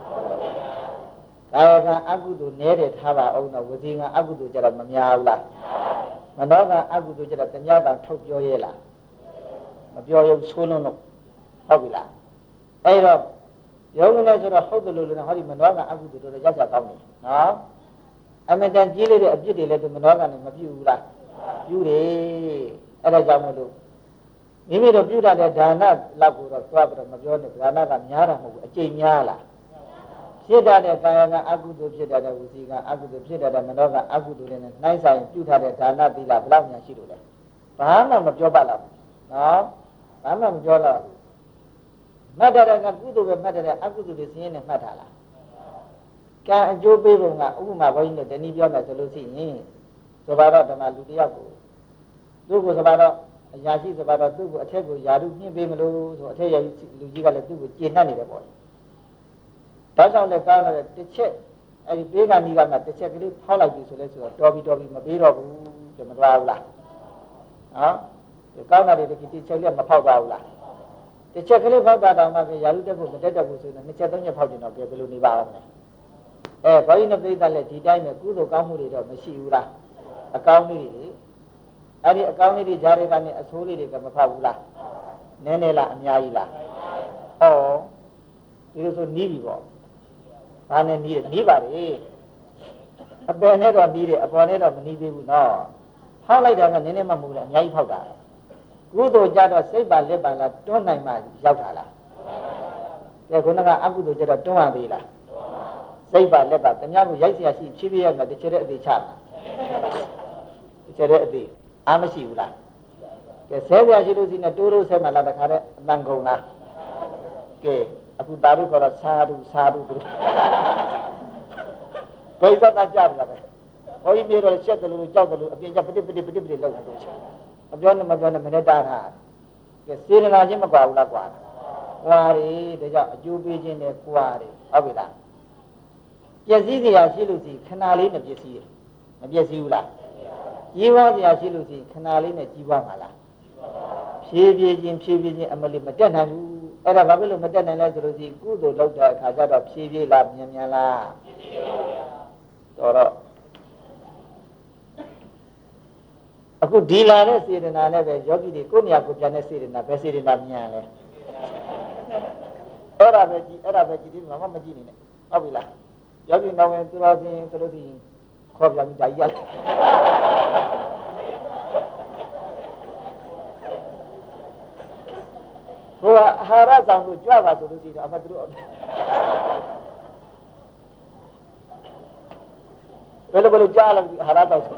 [SPEAKER 1] ကာယကံအကုသိုလ်နည်းတယ်ထားပါအောင်တော့ဝစီကံအကုသိုလ်ကြတော့မများဘူးလားမနောကံအကုသိုလ်ကြတော့တ냐တာထုတ်ပြောရဲလားမပြောရုံဆိုးလုံးတော့ဟုတ်ပြီလားအဲ့တော့ယောဂနဲ့ဆိုတော့ဟုတ်တယ်လို့လည်းဟောဒီမနောကအကုသိုလ်တွေရောက်ကြကောင်းတယ်နော်အမတန်ကြီးလေးတဲ့အပြစ်တွေလည်းဒီမနောကနဲ့မပြုဘူးလားပြုတယ်အဲ့ဒါကြောင့်မလို့မိမိတို့ပြုတတ်တဲ့ဒါနလောက်ကိုတော့သွားပြီးတော့မပြောနဲ့ဒါနကများတာမဟုတ်ဘူးအကျိန်များလားဖြစ်တတ်တဲ့ကာယကအကုသိုလ်ဖြစ်တတ်တဲ့ဝစီကအကုသိုလ်ဖြစ်တတ်တဲ့မနောကအကုသိုလ်တွေနဲ့နှိုင်းဆိုင်ပြုထားတဲ့ဒါနသီလဘယ်လောက်များရှိလို့လဲဘာမှမပြောပါလားနော်ဘာမှမပြောတော့မှတ်တဲ့ကကုသိုလ်ပဲမှတ်တဲ့အကုသိုလ်တွေစဉ်းနေမှတ်ထားလားကံအကျိုးပေးပုံကဥပမာဘုန်းကြီးနဲ့တနည်းပြောမယ်ဆိုလို့ရှိရင်ဆိုပါတော့ဓမ္မလူတယောက်ကိုသူ့ကိုဆိုပါတော့အရာရှိဆိုပါတော့သူ့ကိုအထက်ကိုယာရုညှင်းပေးမလို့ဆိုအထက်ရာလူကြီးကလည်းသူ့ကိုကျေနပ်နေတယ်ပေါ့ဒါကြောင့်လည်းကောင်းတယ်တစ်ချက်အဲဒီပေးကံကြီးကမှတစ်ချက်ကလေးဖောက်လိုက်ပြီဆိုလဲဆိုတော့တော်ပြီတော်ပြီမပေးတော့ဘူးတဲ့မတော်ဘူးလားနော်ဒီကောင်းတာတွေဒီတစ်ချက်လေးမဖောက်သွားဘူးလားတစ်ချက်ကလေးဖောက်တာတော့မှပဲယာရုတက်ဖို့မတက်တတ်ဘူးဆိုတော့နှစ်ချက်သုံးချက်ဖောက်ကျင်တော့ဘယ်လိုနေပါ့မလဲအဲဘုန်းကြီးနဲ့ပြိဿလည်းဒီတိုင်းနဲ့ကုသိုလ်ကောင်းမှုတွေတော့မရှိဘူးလားအကောင်းလေးတွေအဲ့ဒီအကောင်းလေးတွေဂျားတွေကနေအဆိုးလေးတွေကမဖောက်ဘူးလားနည်းနည်းလားအများကြီးလားဟောဒီလိုဆိုနီးပြီပေါ့ဘာနဲ့နီးနီးပါလေအပယ်နဲ့တော့နီးတယ်အပေါ်နဲ့တော့မနီးသေးဘူးနော်ဖောက်လိုက်တာကနည်းနည်းမှမဟုတ်ဘူးအများကြီးဖောက်တာကုသိုလ်ကြတော့စိတ်ပါလက်ပါလားတွန်းနိုင်မှရောက်တာလားကဲခုနကအကုသိုလ်ကြတော့တွန်းရသေးလားစိတ်ပါလက်ပါတ냐ကိုရိုက်เสียရှိဖြည်းဖြည်းရမှာတစ်ချက်တည်းအသေးချတာတစ်ချက်တည်းအသေးအားမရှိဘူးလားကဲဆဲเสียရှိလို့ရှိနေတိုးတိုးဆဲမှလာတခါတဲ့အတန်ကုန်လားကဲအခုတာတို့ကတော့စာဓုစာဓုတို့ဘယ်သက်သာကြပါလဲဘုန်းကြီးမျိုးတော့ချက်တယ်လို့ကြောက်တယ်လို့အပြင်ကျပတိပတိပတိပတိလောက်တာတို့ချက်မပြောနဲ့မပြောနဲ့မနဲ့တားတာကဲစေရနာချင်းမကွာဘူးလားကွာကွာတယ်ဒါကြောင့်အကျိုးပေးခြင်းနဲ့ကွာတယ်ဟုတ်ပြီလားပျက်စီးစရာရှိလို့ရှိခဏလေးနဲ့ပျက်စီးတယ်မပျက်စီးဘူးလားကြီးပွားစရာရှိလို့ရှိခဏလေးနဲ့ကြီးပွားမှာလားဖြည်းဖြည်းချင်းဖြည်းဖြည်းချင်းအမလေးမတက်နိုင်ဘူးအဲ့ဒါဘာဖြစ်လို့မတက်နိုင်လဲဆိုလို့ရှိကုသိုလ်လုပ်တဲ့အခါကျတော့ဖြည်းဖြည်းလားမြန်မြန်လားတော်တော့အခုဒီလာတဲ့စေတနာနဲ့ပဲယောဂီတွေကိုယ်နေရာကိုပြန်တဲ့စေတနာပဲစေတနာမြန်လဲအဲ့ဒါပဲကြည့်အဲ့ဒါပဲကြည့်ဒီမှာမကြည့်နေနဲ့ဟုတ်ပြီလားယောဂီတော်ဝင်သူတော်စင်ဆိုလို့ရှိရင်ခေါ်ပြပြီးဒါကြီးရတယ်ဟိုအာဟာရဆောင်ကိုကြွပါဆိုလို့ရှိတော့အမသူတို့ဘယ်လိုဘယ်လိုကြားလာအာဟာရဆောင်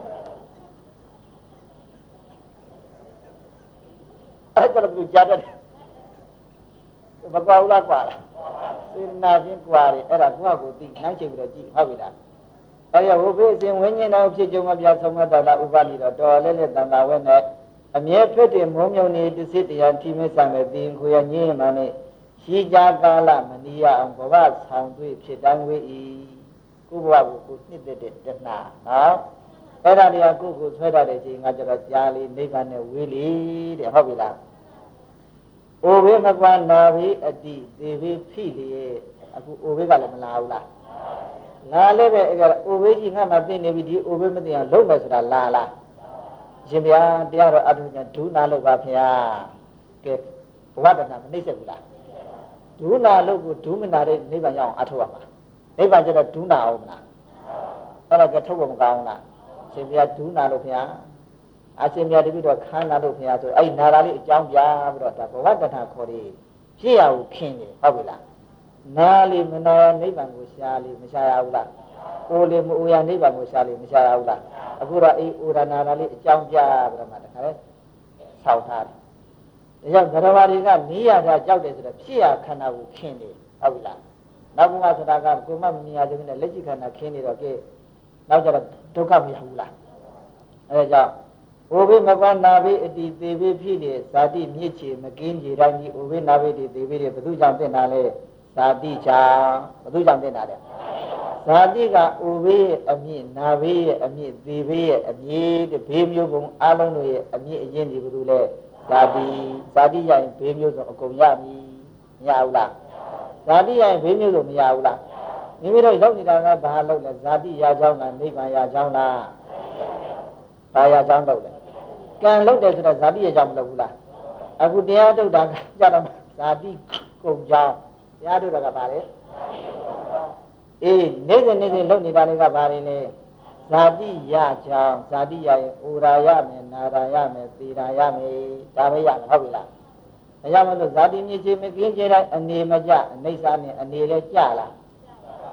[SPEAKER 1] အဲ့ဒါလည်းကြားတယ်မကွာဘူးလားကွာလားစေနာချင်းကွာတယ်အဲ့ဒါကွာကိုသိနိုင်ချင်ပြီးတော့ကြည့်ဟုတ်ပြီလားအဲ့ရဟိုဘေးအစဉ်ဝိညာဉ်တော်ဖြစ်ကြုံမပြဆုံးမတတာဥပနိတော့တော်လဲလဲတန်တာဝဲနဲ့အမြဲဖြစ်တဲ့မုံမြုံနေတစ်စစ်တရားထိမဆံမဲ့တင်ခွေရညင်းမှနဲ့ရှိကြကာလမနီးရအောင်ဘဝဆောင်တွေ့ဖြစ်တန်းဝေးဤကိုဘဝကိုကိုနှစ်သက်တဲ့တဏှာနော်အဲ့ဒါတွေကကိုကိုဆွဲတတ်တဲ့ချိန်ကကျတော့ကြာလေနိဗ္ဗာန်နဲ့ဝေးလေတဲ့ဟုတ်ပြီလားအိုဘေးမကွာနာဘေးအတိသေဘေးဖိလေအခုအိုဘေးကလည်းမလာဘူးလားလာလည်းပဲအဲ့ဒါအိုဘေးကြီးငါမှသိနေပြီဒီအိုဘေးမသိအောင်လုံးမယ်ဆိုတာလာလားရှင်ဗျာတရားတော်အထုညာဒုနာလို့ပါဗျာကဲဘဝတဏ္ဍာမနှိမ့်ဆက်ဘူးလားဒုနာလို့ကိုဒုမနာတဲ့နိဗ္ဗာန်ရောက်အောင်အထုရမှာနိဗ္ဗာန်ကျတော့ဒုနာအောင်မလားအဲ့ဒါကထုတ်ဖို့မကောင်းလားရှင်ဗျာဒုနာလို့ဗျာအရှင်မြတ်တပည့်တော်ခန္ဓာလို့ခင်ဗျာဆိုအဲ့ဒီနာရာလေးအကြောင်းပြပြီးတော့ဒါဘဝတဏ္ဍာခေါ်တယ်ဖြစ်ရကိုခင်းတယ်ဟုတ်ပြီလားနာလေးမနာနိဗ္ဗာန်ကိုရှားလေးမရှားရဘူးလားအိုလေးမအိုရနိဗ္ဗာန်ကိုရှားလေးမရှားရဘူးလားအခုတော့အေးအိုရနာရာလေးအကြောင်းပြပြီးတော့မှတခါလဲဆောက်ထားတယ်ဒါကြောင့်ဗရဝါတွေကနီးရတာကြောက်တယ်ဆိုတော့ဖြစ်ရခန္ဓာကိုခင်းတယ်ဟုတ်ပြီလားနောက်ကမှဆိုတာကကိုမမမြင်ရသေးနဲ့လက်ရှိခန္ဓာခင်းနေတော့ကဲနောက်ကျတော့ဒုက္ခမရဘူးလားအဲဒါကြောင့်အိုဘေးမကွာနာဘေးအတိသေဘေးဖြစ်နေဇာတိမြစ်ချေမကင်းကြတိုင်းဒီအိုဘေးနာဘေးတွေသေဘေးတွေဘုသူကြောင့်တင်တာလဲဇာတိချာဘုသူကြောင့်တင်တာလဲဇာတိကအိုဘေးရဲ့အမြင့်နာဘေးရဲ့အမြင့်သေဘေးရဲ့အမြင့်တဲ့ဘေးမျိုးပုံအလုံးတို့ရဲ့အမြင့်အရင်ဒီဘုသူလဲဇာတိဇာတိရရင်ဘေးမျိုးစုံအကုန်ရပြီမရဘူးလားဇာတိရရင်ဘေးမျိုးစုံမရဘူးလားမိမိတို့ရောက်နေတာကဘာလို့လဲဇာတိရကြောင်းလားနိဗ္ဗာန်ရကြောင်းလားဘာရကြောင်းတော့လဲကံလုပ်တယ်ဆိုတော့ဇာတိရကြောင်းမလုပ်ဘူးလားအခုတရားထုတ်တာကကြတော့ဇာတိကုန်ကြောင်းတရားထုတ်တာကဘာလဲအေးနေ့စဉ်နေ့စဉ်လုပ်နေတာတွေကဘာတွေလဲဇာတိရကြောင်းဇာတိရရင်ဩရာရမယ်နာရာရမယ်သေရာရမယ်ဒါပဲရမယ်ဟုတ်ပြီလားဒါကြောင့်မလို့ဇာတိမြစ်ချင်းမကင်းကြတဲ့အနေမကြအိဋ္ဌာနဲ့အနေလဲကြလား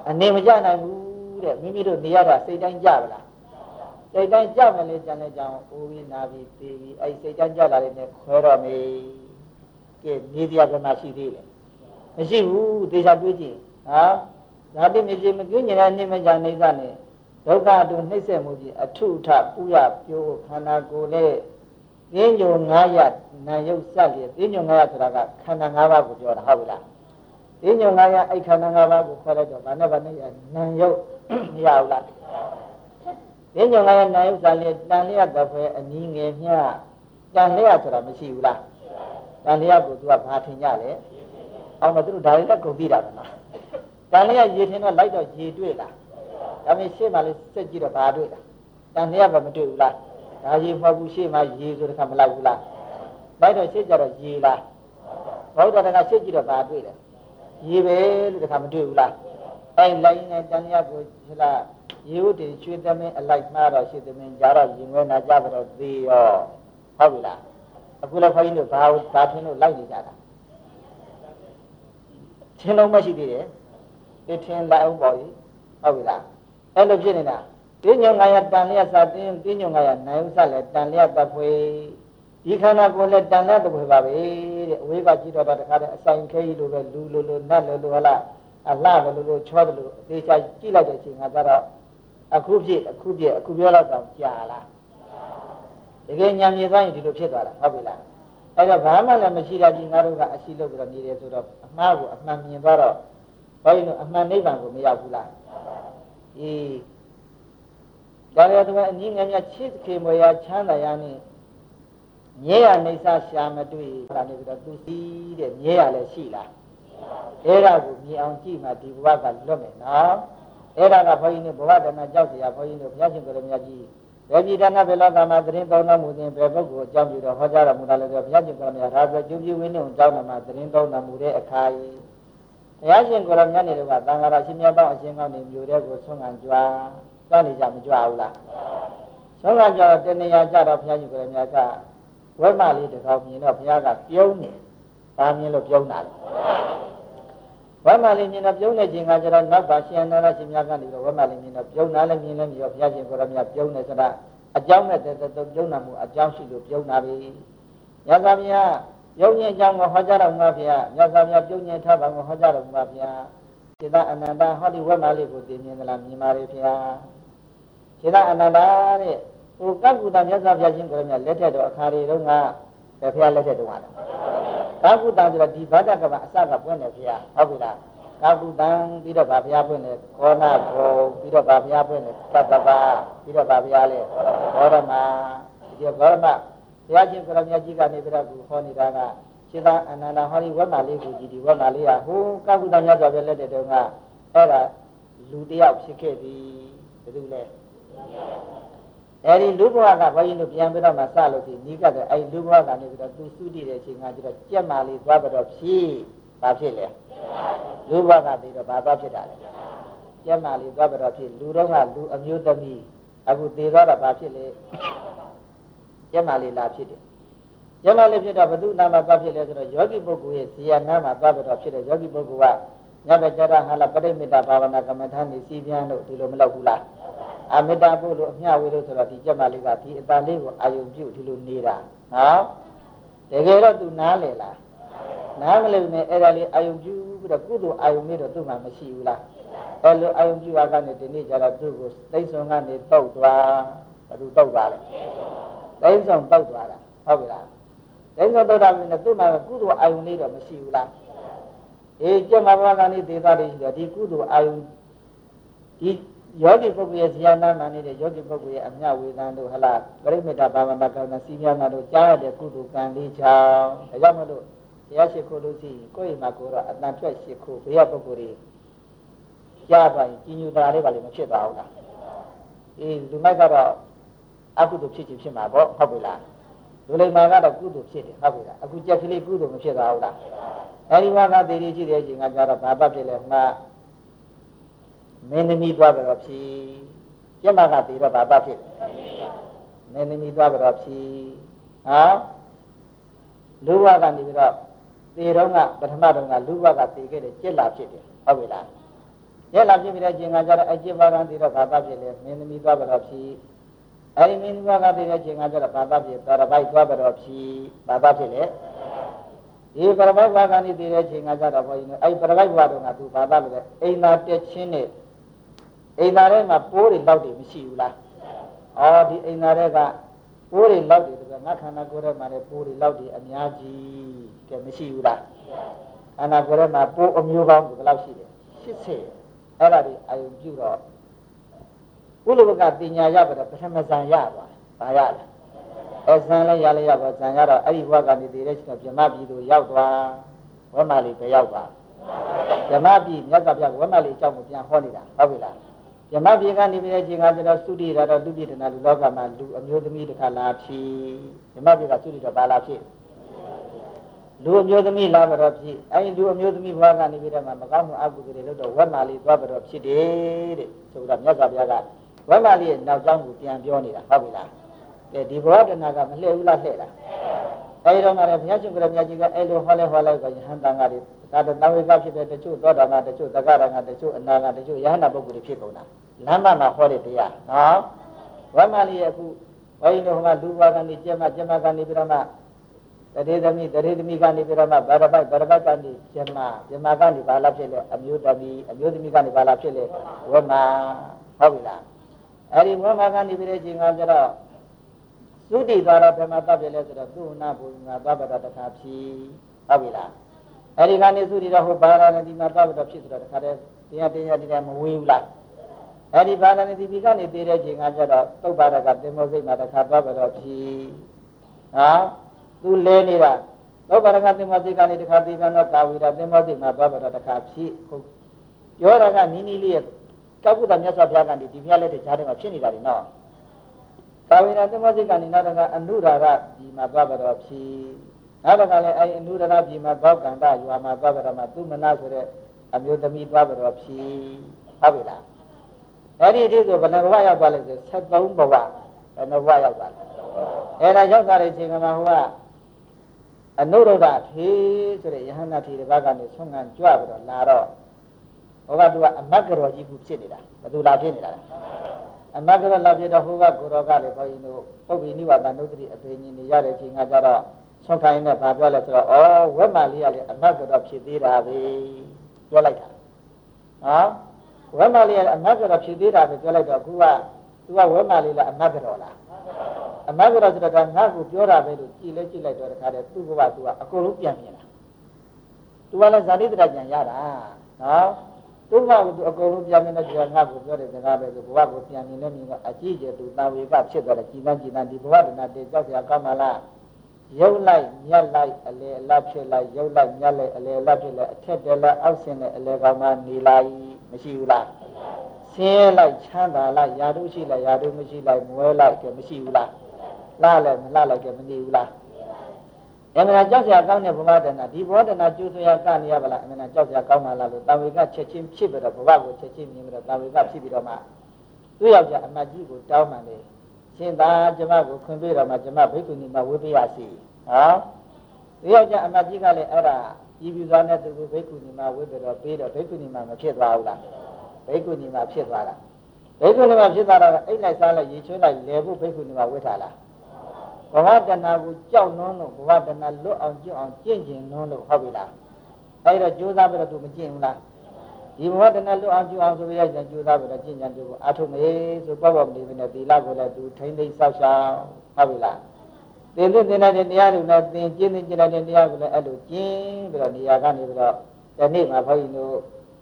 [SPEAKER 1] အနေမကြနိုင်ဘူးတဲ့မိမိတို့နေရတာစိတ်တိုင်းကြပါလားစိတ်တိုင်းကြမယ်လေကြံလဲကြောင်အိုးပြီးနာပြီးသေးပြီးအဲ့စိတ်တိုင်းကြလာတဲ့နဲ့ခွဲတော့မေးကဲနေတရားကမှရှိသေးတယ်မရှိဘူးသေချာတွေးကြည့်ဟာဓာတိမြေကြီးမကျွညင်တဲ့နေမကြနေစနဲ့ဒုက္ခတို့နှိမ့်ဆက်မှုကြီးအထုထပူရပြိုးခန္ဓာကိုယ်နဲ့သိညုံငါးရနာယုတ်ဆက်လေသိညုံငါးရဆိုတာကခန္ဓာ၅ပါးကိုပြောတာဟုတ်ပြီလားသိညုံငါးရအဲ့ခန္ဓာ၅ပါးကိုခေါ်လိုက်တော့ဘာနဲ့ဘာနဲ့နာယုတ်မရဘူးလားသိညုံငါးရနာယုတ်ဆက်လေတန်လျက်တစ်ဖွဲအနည်းငယ်မျှတန်လျက်ဆိုတာမရှိဘူးလားတန်လျက်ကိုသူကဘာထင်ကြလဲအောင်မသူတို့ဒါတွေလည်းကုန်ပြီးတာကလားတန်လျက်ရေထင်တော့လိုက်တော့ရေတွေ့လားဒါပေမဲ့ရှေ့မှာလေးစက်ကြည့်တော့ဘာတွေ့လားတန်လျက်ကမတွေ့ဘူးလားဒါရေမဟုတ်ဘူးရှေ့မှာရေဆိုတဲ့ခါမလိုက်ဘူးလားလိုက်တော့ရှေ့ကြတော့ရေလားဘုရားတကရှေ့ကြည့်တော့ဘာတွေ့လဲရေပဲလို့တခါမတွေ့ဘူးလားအဲလိုက်နေတန်လျက်ကိုဟလာရေဥတည်ရွှေသမင်းအလိုက်မှားတော့ရွှေသမင်းကြတော့ရင်ဝဲနာကြတော့သေးရောဟုတ်ပြီလားအခုလည်းခွန်ကြီးတို့ဘာဘာထင်းလို့လိုက်နေကြတာထင်းလုံးမရှိသေးတယ်ဒီထင်းလိုက်အောင်ပေါ့ကြီးဟုတ်ပြီလားအဲ့လိုဖြစ်နေတာတင်းညုံငါရတန်လျက်စာတင်းတင်းညုံငါရနိုင်ဥစားလဲတန်လျက်တပ်ဖွေဒီခန္ဓာကိုယ်လဲတန်လျက်တပ်ဖွေပါပဲတဲ့အဝေးကကြည့်တော့တခါတည်းအဆိုင်ခဲကြီးလိုပဲလူလိုလိုနတ်လိုလိုဟလားအလှလိုလိုချောတယ်လိုအသေးချာကြည့်လိုက်တဲ့အချိန်ကကြတော့အခုဖြစ်အခုပြည့်အခုပြောတော့တောင်ကြာလားတကယ်ညံမြေသွားရင်ဒီလိုဖြစ်သွားတာဟုတ်ပြီလားအဲ့တော့ဘာမှလည်းမရှိတာဒီငါတို့ကအရှိလို့ပြီးတော့နေတယ်ဆိုတော့အမှားကိုအမှန်မြင်သွားတော့ဘာလို့လဲအမှန်နိဗ္ဗာန်ကိုမရောက်ဘူးလားအေးဒါရတော့အနည်းငယ်များချစ်ခေမွေရချမ်းသာရနဲ့မြဲရနေစားရှာမတွေ့တာနေပြီးတော့သူစီးတဲ့မြဲရလည်းရှိလားအဲ့ဒါကိုမြင်အောင်ကြည့်မှဒီဘဝကလွတ်မယ်နော်အဲ့ဒါကဘုန်းကြီးတို့ဘဝတဏကြောက်เสียဘုန်းကြီးတို့ဘုရားရှင်ကိုယ်တော်မြတ်ကြီးဘယ်ပြည်တဏဘယ်လောကမှာသတင်းသုံးတော်မူခြင်းဘယ်ပုဂ္ဂိုလ်အကြောင်းပြုတော့ဟောကြားတော်မူတာလဲဆိုဘုရားရှင်ကိုယ်တော်မြတ်ဒါဆိုကျူးပြဝင်းတို့အကြောင်းမှာသတင်းသုံးတော်မူတဲ့အခါကြီးဘုရားရှင်ကိုယ်တော်မြတ်နေတော့ကသံဃာတော်ရှင်မြတ်ပေါင်းအရှင်ကောင်းနေမျိုးတဲ့ကိုဆုံးခံကြွားသွားနေကြမကြွားဘူးလားဆုံးခံကြွားတော့တဏှာကြတော့ဘုရားရှင်ကိုယ်တော်မြတ်ကဝဲမလေးတစ်ခေါက်မြင်တော့ဘုရားကပြုံးနေဒါမြင်လို့ပြုံးတာလေဝဲမလေးမြင်တော့ပြုံးနေခြင်းကကျတော့နောက်ပါရှင်တော်ရှင်မြတ်ကနေတော့ဝဲမလေးမြင်တော့ပြုံးတာလည်းမြင်လည်းမြင်တော့ဘုရားရှင်ကိုယ်တော်မြတ်ပြုံးနေဆိုတာအကြောင်းနဲ့တည်းတည်းပြုံးတာမှုအကြောင်းရှိလို့ပြုံးတာပဲမြတ်စွာဘုရားပြုံးခြင်းအကြောင်းကိုဟောကြားတော်မူပါဗျာမြတ်စွာဘုရားပြုံးခြင်းထားပါကိုဟောကြားတော်မူပါဗျာစေတအနန္တဟောဒီဝဲမလေးကိုသိမြင်သလားမြင်ပါလေဗျာစေတအနန္တတဲ့ဟိုကကုတမြတ်စွာဘုရားရှင်ကိုယ်တော်မြတ်လက်ထက်တော်အခါတွေတုန်းကဘယ်ဘုရားလက်ထက်တုန်းကလဲကာကုတံဆိုတော့ဒီဘာဒကဘာအစကပွင့်တယ်ဘုရားဟုတ်ပြီလားကာကုတံပြီးတော့ဗာဘုရားပွင့်တယ်ခောနာဘောပြီးတော့ဗာဘုရားပွင့်တယ်သတ္တပါပြီးတော့ဗာဘုရားလဲဘောရမဒီဘောရမဘုရားရှင်ကိုယ်တော်မြတ်ကြီးကနေပြီးတော့ဟောနေတာကစေတအနန္တဟောဒီဝက်မာလေးကိုကြည့်ဒီဝက်မာလေးကဟိုကာကုတံမြတ်စွာဘုရားလက်ထက်တုန်းကအဲ့ဒါလူတယောက်ဖြစ်ခဲ့ပြီဘယ်သူလဲအဲဒီလူဘဝကဘုန်းကြီးတို့ပြန်ပြီးတော့မှစလို့ဒီနီးကတဲ့အဲဒီလူဘဝကနေပြီးတော့သူစုတည်တဲ့အချိန်ကကျတော့ကြက်မာလေးသွားပြီးတော့ဖြည့်ဘာဖြစ်လဲလူဘဝကပြီးတော့ဘာသွားဖြစ်တာလဲကြက်မာလေးသွားပြီးတော့ဖြည့်လူတော့ကလူအမျိုးသမီးအခုသေသွားတော့ဘာဖြစ်လဲကြက်မာလေးလာဖြစ်တယ်ကြက်မာလေးဖြစ်တော့ဘုသူနာမှာသွားဖြစ်လဲဆိုတော့ယောဂီပုဂ္ဂိုလ်ရဲ့ဇေယနာမှာသွားပြီးတော့ဖြစ်တယ်ယောဂီပုဂ္ဂိုလ်ကညဘကြရဟာလာပရိမေတ္တာဘာဝနာကမ္မထာနေစီပြန်လို့ဒီလိုမလုပ်ဘူးလားအမေတ္တာဖို့လို့အမျှဝေလို့ဆိုတော့ဒီကြက်မလေးကဒီအတန်လေးကိုအာယုံပြုတ်ဒီလိုနေတာနော်တကယ်တော့သူနားလေလားနားမလဲနဲ့အဲ့ဒါလေးအာယုံပြုပြီးတော့ကုသိုလ်အာယုံလေးတော့သူ့မှာမရှိဘူးလားအဲ့လိုအာယုံပြုရကနေဒီနေ့ကျတော့သူ့ကိုသိဆုံးကနေတောက်သွားဘယ်သူတောက်သွားလဲသိဆုံးတောက်သွားတာဟုတ်ပြီလားသိဆုံးတောက်တာပြီးတော့သူ့မှာကုသိုလ်အာယုံလေးတော့မရှိဘူးလားအေးကြက်မဘဝကနေဒေသတွေရှိတော့ဒီကုသိုလ်အာယုံဒီယောဂီပုဂ္ဂိုလ်ရဲ့ဇာနာနာနေတဲ့ယောဂီပုဂ္ဂိုလ်ရဲ့အမြဝေဒံတို့ဟလာပရိမေတ္တာဘာဝနာကံစီမြနာတို့ကြားရတဲ့ကုသိုလ်ကံလေးချောင်းဒါကြောင့်မလို့တရားရှိခိုးလို့ရှိရင်ကိုယ့်အိမ်မှာကိုယ်တော့အတန်ထွက်ရှိခိုးဘုရားပုဂ္ဂိုလ်တွေကြားပါရင်ကြီးညိုတာလေးပါလိမ့်မဖြစ်ပါဘူးလားအေးလူမိုက်ကတော့အကုသိုလ်ဖြစ်ချင်ဖြစ်မှာပေါ့ဟုတ်ပြီလားလူလိမ္မာကတော့ကုသိုလ်ဖြစ်တယ်ဟုတ်ပြီလားအခုကြက်ကလေးကုသိုလ်မဖြစ်ပါဘူးလားအဲဒီမှာကတည်ရရှိတဲ့အချိန်ကကြတော့ဘာပတ်ဖြစ်လဲမှာမင်းသမီးသွားကြတော့ဖြီးကျမကတည်တော့ဘာပတ်ဖြစ်မင်းသမီးသွားကြတော့ဖြီးဟာလူဘဝကနေပြီးတော့တည်တော့ကပထမတော့ကလူဘဝကတည်ခဲ့တဲ့ကျက်လာဖြစ်တယ်ဟုတ်ပြီလားရက်လာဖြစ်ပြီးတဲ့ချိန်ကကျတော့အကျင့်ပါကံတည်တော့ဘာသာဖြစ်လဲမင်းသမီးသွားပြီးတော့ဖြစ်အဲဒီမင်းသမီးသွားကတည်တဲ့ချိန်ကကျတော့ဘာသာဖြစ်တော်ပိုက်သွားပြီးတော့ဖြစ်ဘာသာဖြစ်လေဒီပရပိုက်ဘာကံတည်တဲ့ချိန်ကကျတော့ဘုန်းကြီးတို့အဲဒီပရပိုက်ဘဝတုန်းကသူဘာသာလို့လဲအိမ်သာတက်ချင်းနဲ့အိမ်သာထဲမှာပိုးတွေလောက်တွေမရှိဘူးလားအော်ဒီအိမ်သာထဲကပိုးတွေလောက်တွေဆိုတော့ငါခန္ဓာကိုယ်ထဲမှာလည်းပိုးတွေလောက်တွေအများကြီးကဲမရှိဘူးလားခန္ဓာကိုယ်ထဲမှာပိုးအမျိုးပေါင်းဘယ်လောက်ရှိလဲရှစ်ဆယ်အဲ့ဒါတွေအယုံပြုတော့ဘုလိုကပညာရပါတော့ပထမဇန်ရသွားဘာရလဲအဲဇန်လည်းရလည်းရပါဇန်ရတော့အဲ့ဒီဘဝကနေတည်တဲ့ချိန်တော့ဗြဟ္မပြည်သို့ရောက်သွားဝမလေးပဲရောက်သွားဗြဟ္မပြည်မြတ်စွာဘုရားဝမလေးအကြောင်းကိုပြန်ဟောနေတာဟုတ်ပြီလားဗြဟ္မပြည်ကနေပြီးတဲ့ချိန်ကကျတော့သုတိရတော့လူပြည်တနာလူလောကမှာလူအမျိုးသမီးတစ်ခါလာဖြစ်ဗြဟ္မပြည်ကသုတိတော့ပါလာဖြစ်လူအမျိုးသမီးလာတော့ဖြစ်အဲဒီလူအမျိုးသမီးဘဝကနေပြီးတော့မှမကောင်းမှုအကုသိုလ်တွေလုပ်တော့ဝက်မာလေးသွားတော့ဖြစ်တယ်တဲ့ဆိုတော့မြတ်စွာဘုရားကဝက်မာလေးရဲ့နောက်ကြောင်းကိုပြန်ပြောနေတာဟုတ်ပြီလားကဲဒီဘဝတဏှာကမလှည့်ဘူးလားလှည့်လားအဲဒီတော့မှလည်းဘုရားရှင်ကိုယ်တော်မြတ်ကြီးကအဲလိုဟောလဲဟောလိုက်တော့ယဟန်တန်ကတွေဒါတော့တာဝေကဖြစ်တဲ့တချို့သောတာပန်တချို့သက္ကရာကတချို့အနာကတချို့ယဟန်နာပုဂ္ဂိုလ်တွေဖြစ်ကုန်တာလမ်းမမှာဟောတဲ့တရားနော်ဝက်မာလေးရဲ့အခုဘုန်းကြီးတို့ကလူဘဝကနေကျမကျမကနေပြီးတော့မှတရေသမီးတရေသမီးကနေပြီးတော့မှဗရပိုက်ဗရပိုက်ကနေကျမကျမကနေဘာလာဖြစ်လဲအမျိုးသမီးအမျိုးသမီးကနေဘာလာဖြစ်လဲဝက်မာဟုတ်ပြီလားအဲဒီဝက်မာကနေပြီးတဲ့ချိန်ကကျတော့သုတိသွားတော့ဘယ်မှာတပ်ပြလဲဆိုတော့သူ့နာဘုံငါသဗ္ဗတတခါဖြစ်ဟုတ်ပြီလားအဲဒီကနေသုတိတော့ဟိုဘာလာနေဒီမှာသဗ္ဗတဖြစ်ဆိုတော့တခါတည်းတရားတရားတရားမဝေးဘူးလားအဲဒီဘာလာနေဒီဒီကနေတည်တဲ့ချိန်ကကျတော့တုတ်ပါဒကသင်္ဘောစိတ်မှာတခါသဗ္ဗတဖြစ်ဟာသူလဲနေတာလောကရကသင်္ဘောစိတ်ကနေတခါတည်ပြန်တော့ကာဝီရသင်္ဘောစိတ်မှာသွားတော့တခါဖြစ်ဟုတ်ပြောတာကနီးနီးလေးရဲ့ကောက်ကုသမြတ်စွာဘုရားကနေဒီဘုရားလက်ထက်ဈာထဲမှာဖြစ်နေတာလေနော်ကာဝီရသင်္ဘောစိတ်ကနေနောက်တခါအနုရာရဒီမှာသွားတော့ဖြစ်နောက်တခါလည်းအဲအနုရာရဒီမှာဘောက်ကန္တရွာမှာသွားတော့မှသူမနာဆိုတဲ့အမျိုးသမီးသွားတော့ဖြစ်ဟုတ်ပြီလားအဲ့ဒီအထိဆိုဘယ်နှဘဝရောက်သွားလဲဆိုဆက်သုံးဘဝဘယ်နှဘဝရောက်သွားလဲအဲ့ဒါရောက်သွားတဲ့အချိန်မှာဟိုကအနုရုဒ္ဓထေဆိုတဲ့ယဟန္တာထေတစ်ပါးကနေဆွမ်းခံကြွပြီးတော့လာတော့ဟိုကသူကအမတ်ကတော်ကြီးခုဖြစ်နေတာဘယ်သူလာဖြစ်နေတာလဲအမတ်ကတော်လာဖြစ်တော့ဟိုကကိုတော်ကလည်းဘုန်းကြီးတို့ပုပ္ပိနိဝါဒနုဒ္ဓတိအပေညီနေရတဲ့အချိန်ကကျတော့ဆွမ်းခံရတဲ့ဘာပြောလဲဆိုတော့ဩဝက်မာလေးကလည်းအမတ်ကတော်ဖြစ်သေးတာပဲပြောလိုက်တာနော်ဝက်မာလေးကအမတ်ကတော်ဖြစ်သေးတာပဲပြောလိုက်တော့အခုကသူကဝက်မာလေးလားအမတ်ကတော်လားအမတ်ကတော့ဆိုတော့ငါ့ကိုပြောတာပဲလို့ကြည်လဲကြည့်လိုက်တော့တခါတည်းသူ့ဘဝသူကအကုန်လုံးပြန်မြင်လာသူကလည်းဇာတိတရပြန်ရတာနော်သူ့ဘဝကသူအကုန်လုံးပြန်မြင်တော့ကျငါ့ကိုပြောတဲ့စကားပဲဆိုဘဝကိုပြန်မြင်လဲမြင်တော့အကြည့်ကျသူတာဝေကဖြစ်သွားတယ်ကြည်တန်းကြည်တန်းဒီဘဝတဏ္ဍတေကြောက်စရာကောင်းပါလားရုပ်လိုက်မြတ်လိုက်အလေအလတ်ဖြစ်လိုက်ရုပ်လိုက်မြတ်လိုက်အလေအလတ်ဖြစ်လိုက်အထက်တယ်လိုက်အောက်ဆင်းတဲ့အလေကောင်းမှနေလိုက်မရှိဘူးလားဆင်းလိုက်ချမ်းသာလိုက်ယာတုရှိလိုက်ယာတုမရှိလိုက်မွဲလိုက်ကမရှိဘူးလားလာလည်းမလာလိုက်ကမနေဘူးလားအမှန်ကြောက်စရာကောင်းတဲ့ဘဝတဏ္ဍဒီဘဝတဏ္ဍကျိုးဆွေရကနေရပါလားအမှန်ကြောက်စရာကောင်းပါလားလို့တာဝေကချက်ချင်းဖြစ်ပြီးတော့ဘဝကိုချက်ချင်းမြင်ပြီးတော့တာဝေကဖြစ်ပြီးတော့မှသူ့ယောက်ျားအမတ်ကြီးကိုတောင်းမှန်တယ်ရှင်သာကျမကိုခွင့်ပေးတော့မှကျမဘိက္ခုနီမှာဝေပေးရစီဟောသူ့ယောက်ျားအမတ်ကြီးကလည်းအဲ့ဒါဤပြူစွာနဲ့သူကိုဘိက္ခုနီမှာဝေပြီးတော့ပေးတော့ဘိက္ခုနီမှာမဖြစ်သွားဘူးလားဘိက္ခုနီမှာဖြစ်သွားတာဘိက္ခုနီမှာဖြစ်သွားတော့အိတ်လိုက်စားလိုက်ရေချွေးလိုက်လဲဖို့ဘိက္ခုနီမှာဝေထားလားဘဝတဏ္ဍကိုကြောက်နှုံးလို့ဘဝတဏ္ဍလွတ်အောင်ကျွတ်အောင်ကျင့်ကျင်နှုံးလို့ဟုတ်ပြီလားအဲ့တော့ကြိုးစားပြီးတော့သူမကျင့်ဘူးလားဒီဘဝတဏ္ဍလွတ်အောင်ကျွတ်အောင်ဆိုပြီးတော့ကြိုးစားပြီးတော့ကျင့်ကြံကြိုးကိုအထုမေဆိုပေါ့ပေါ့နေပြီနဲ့သီလကိုလည်းသူထိမ့်သိမ့်ဆောက်ရှောက်ဟုတ်ပြီလားသင်သိသင်တဲ့တရားတွေနဲ့သင်ကျင့်သိကျင့်တဲ့တရားကိုလည်းအဲ့လိုကျင့်ပြီးတော့နေရာကနေပြီးတော့ဒီနေ့မှာဘုန်းကြီးတို့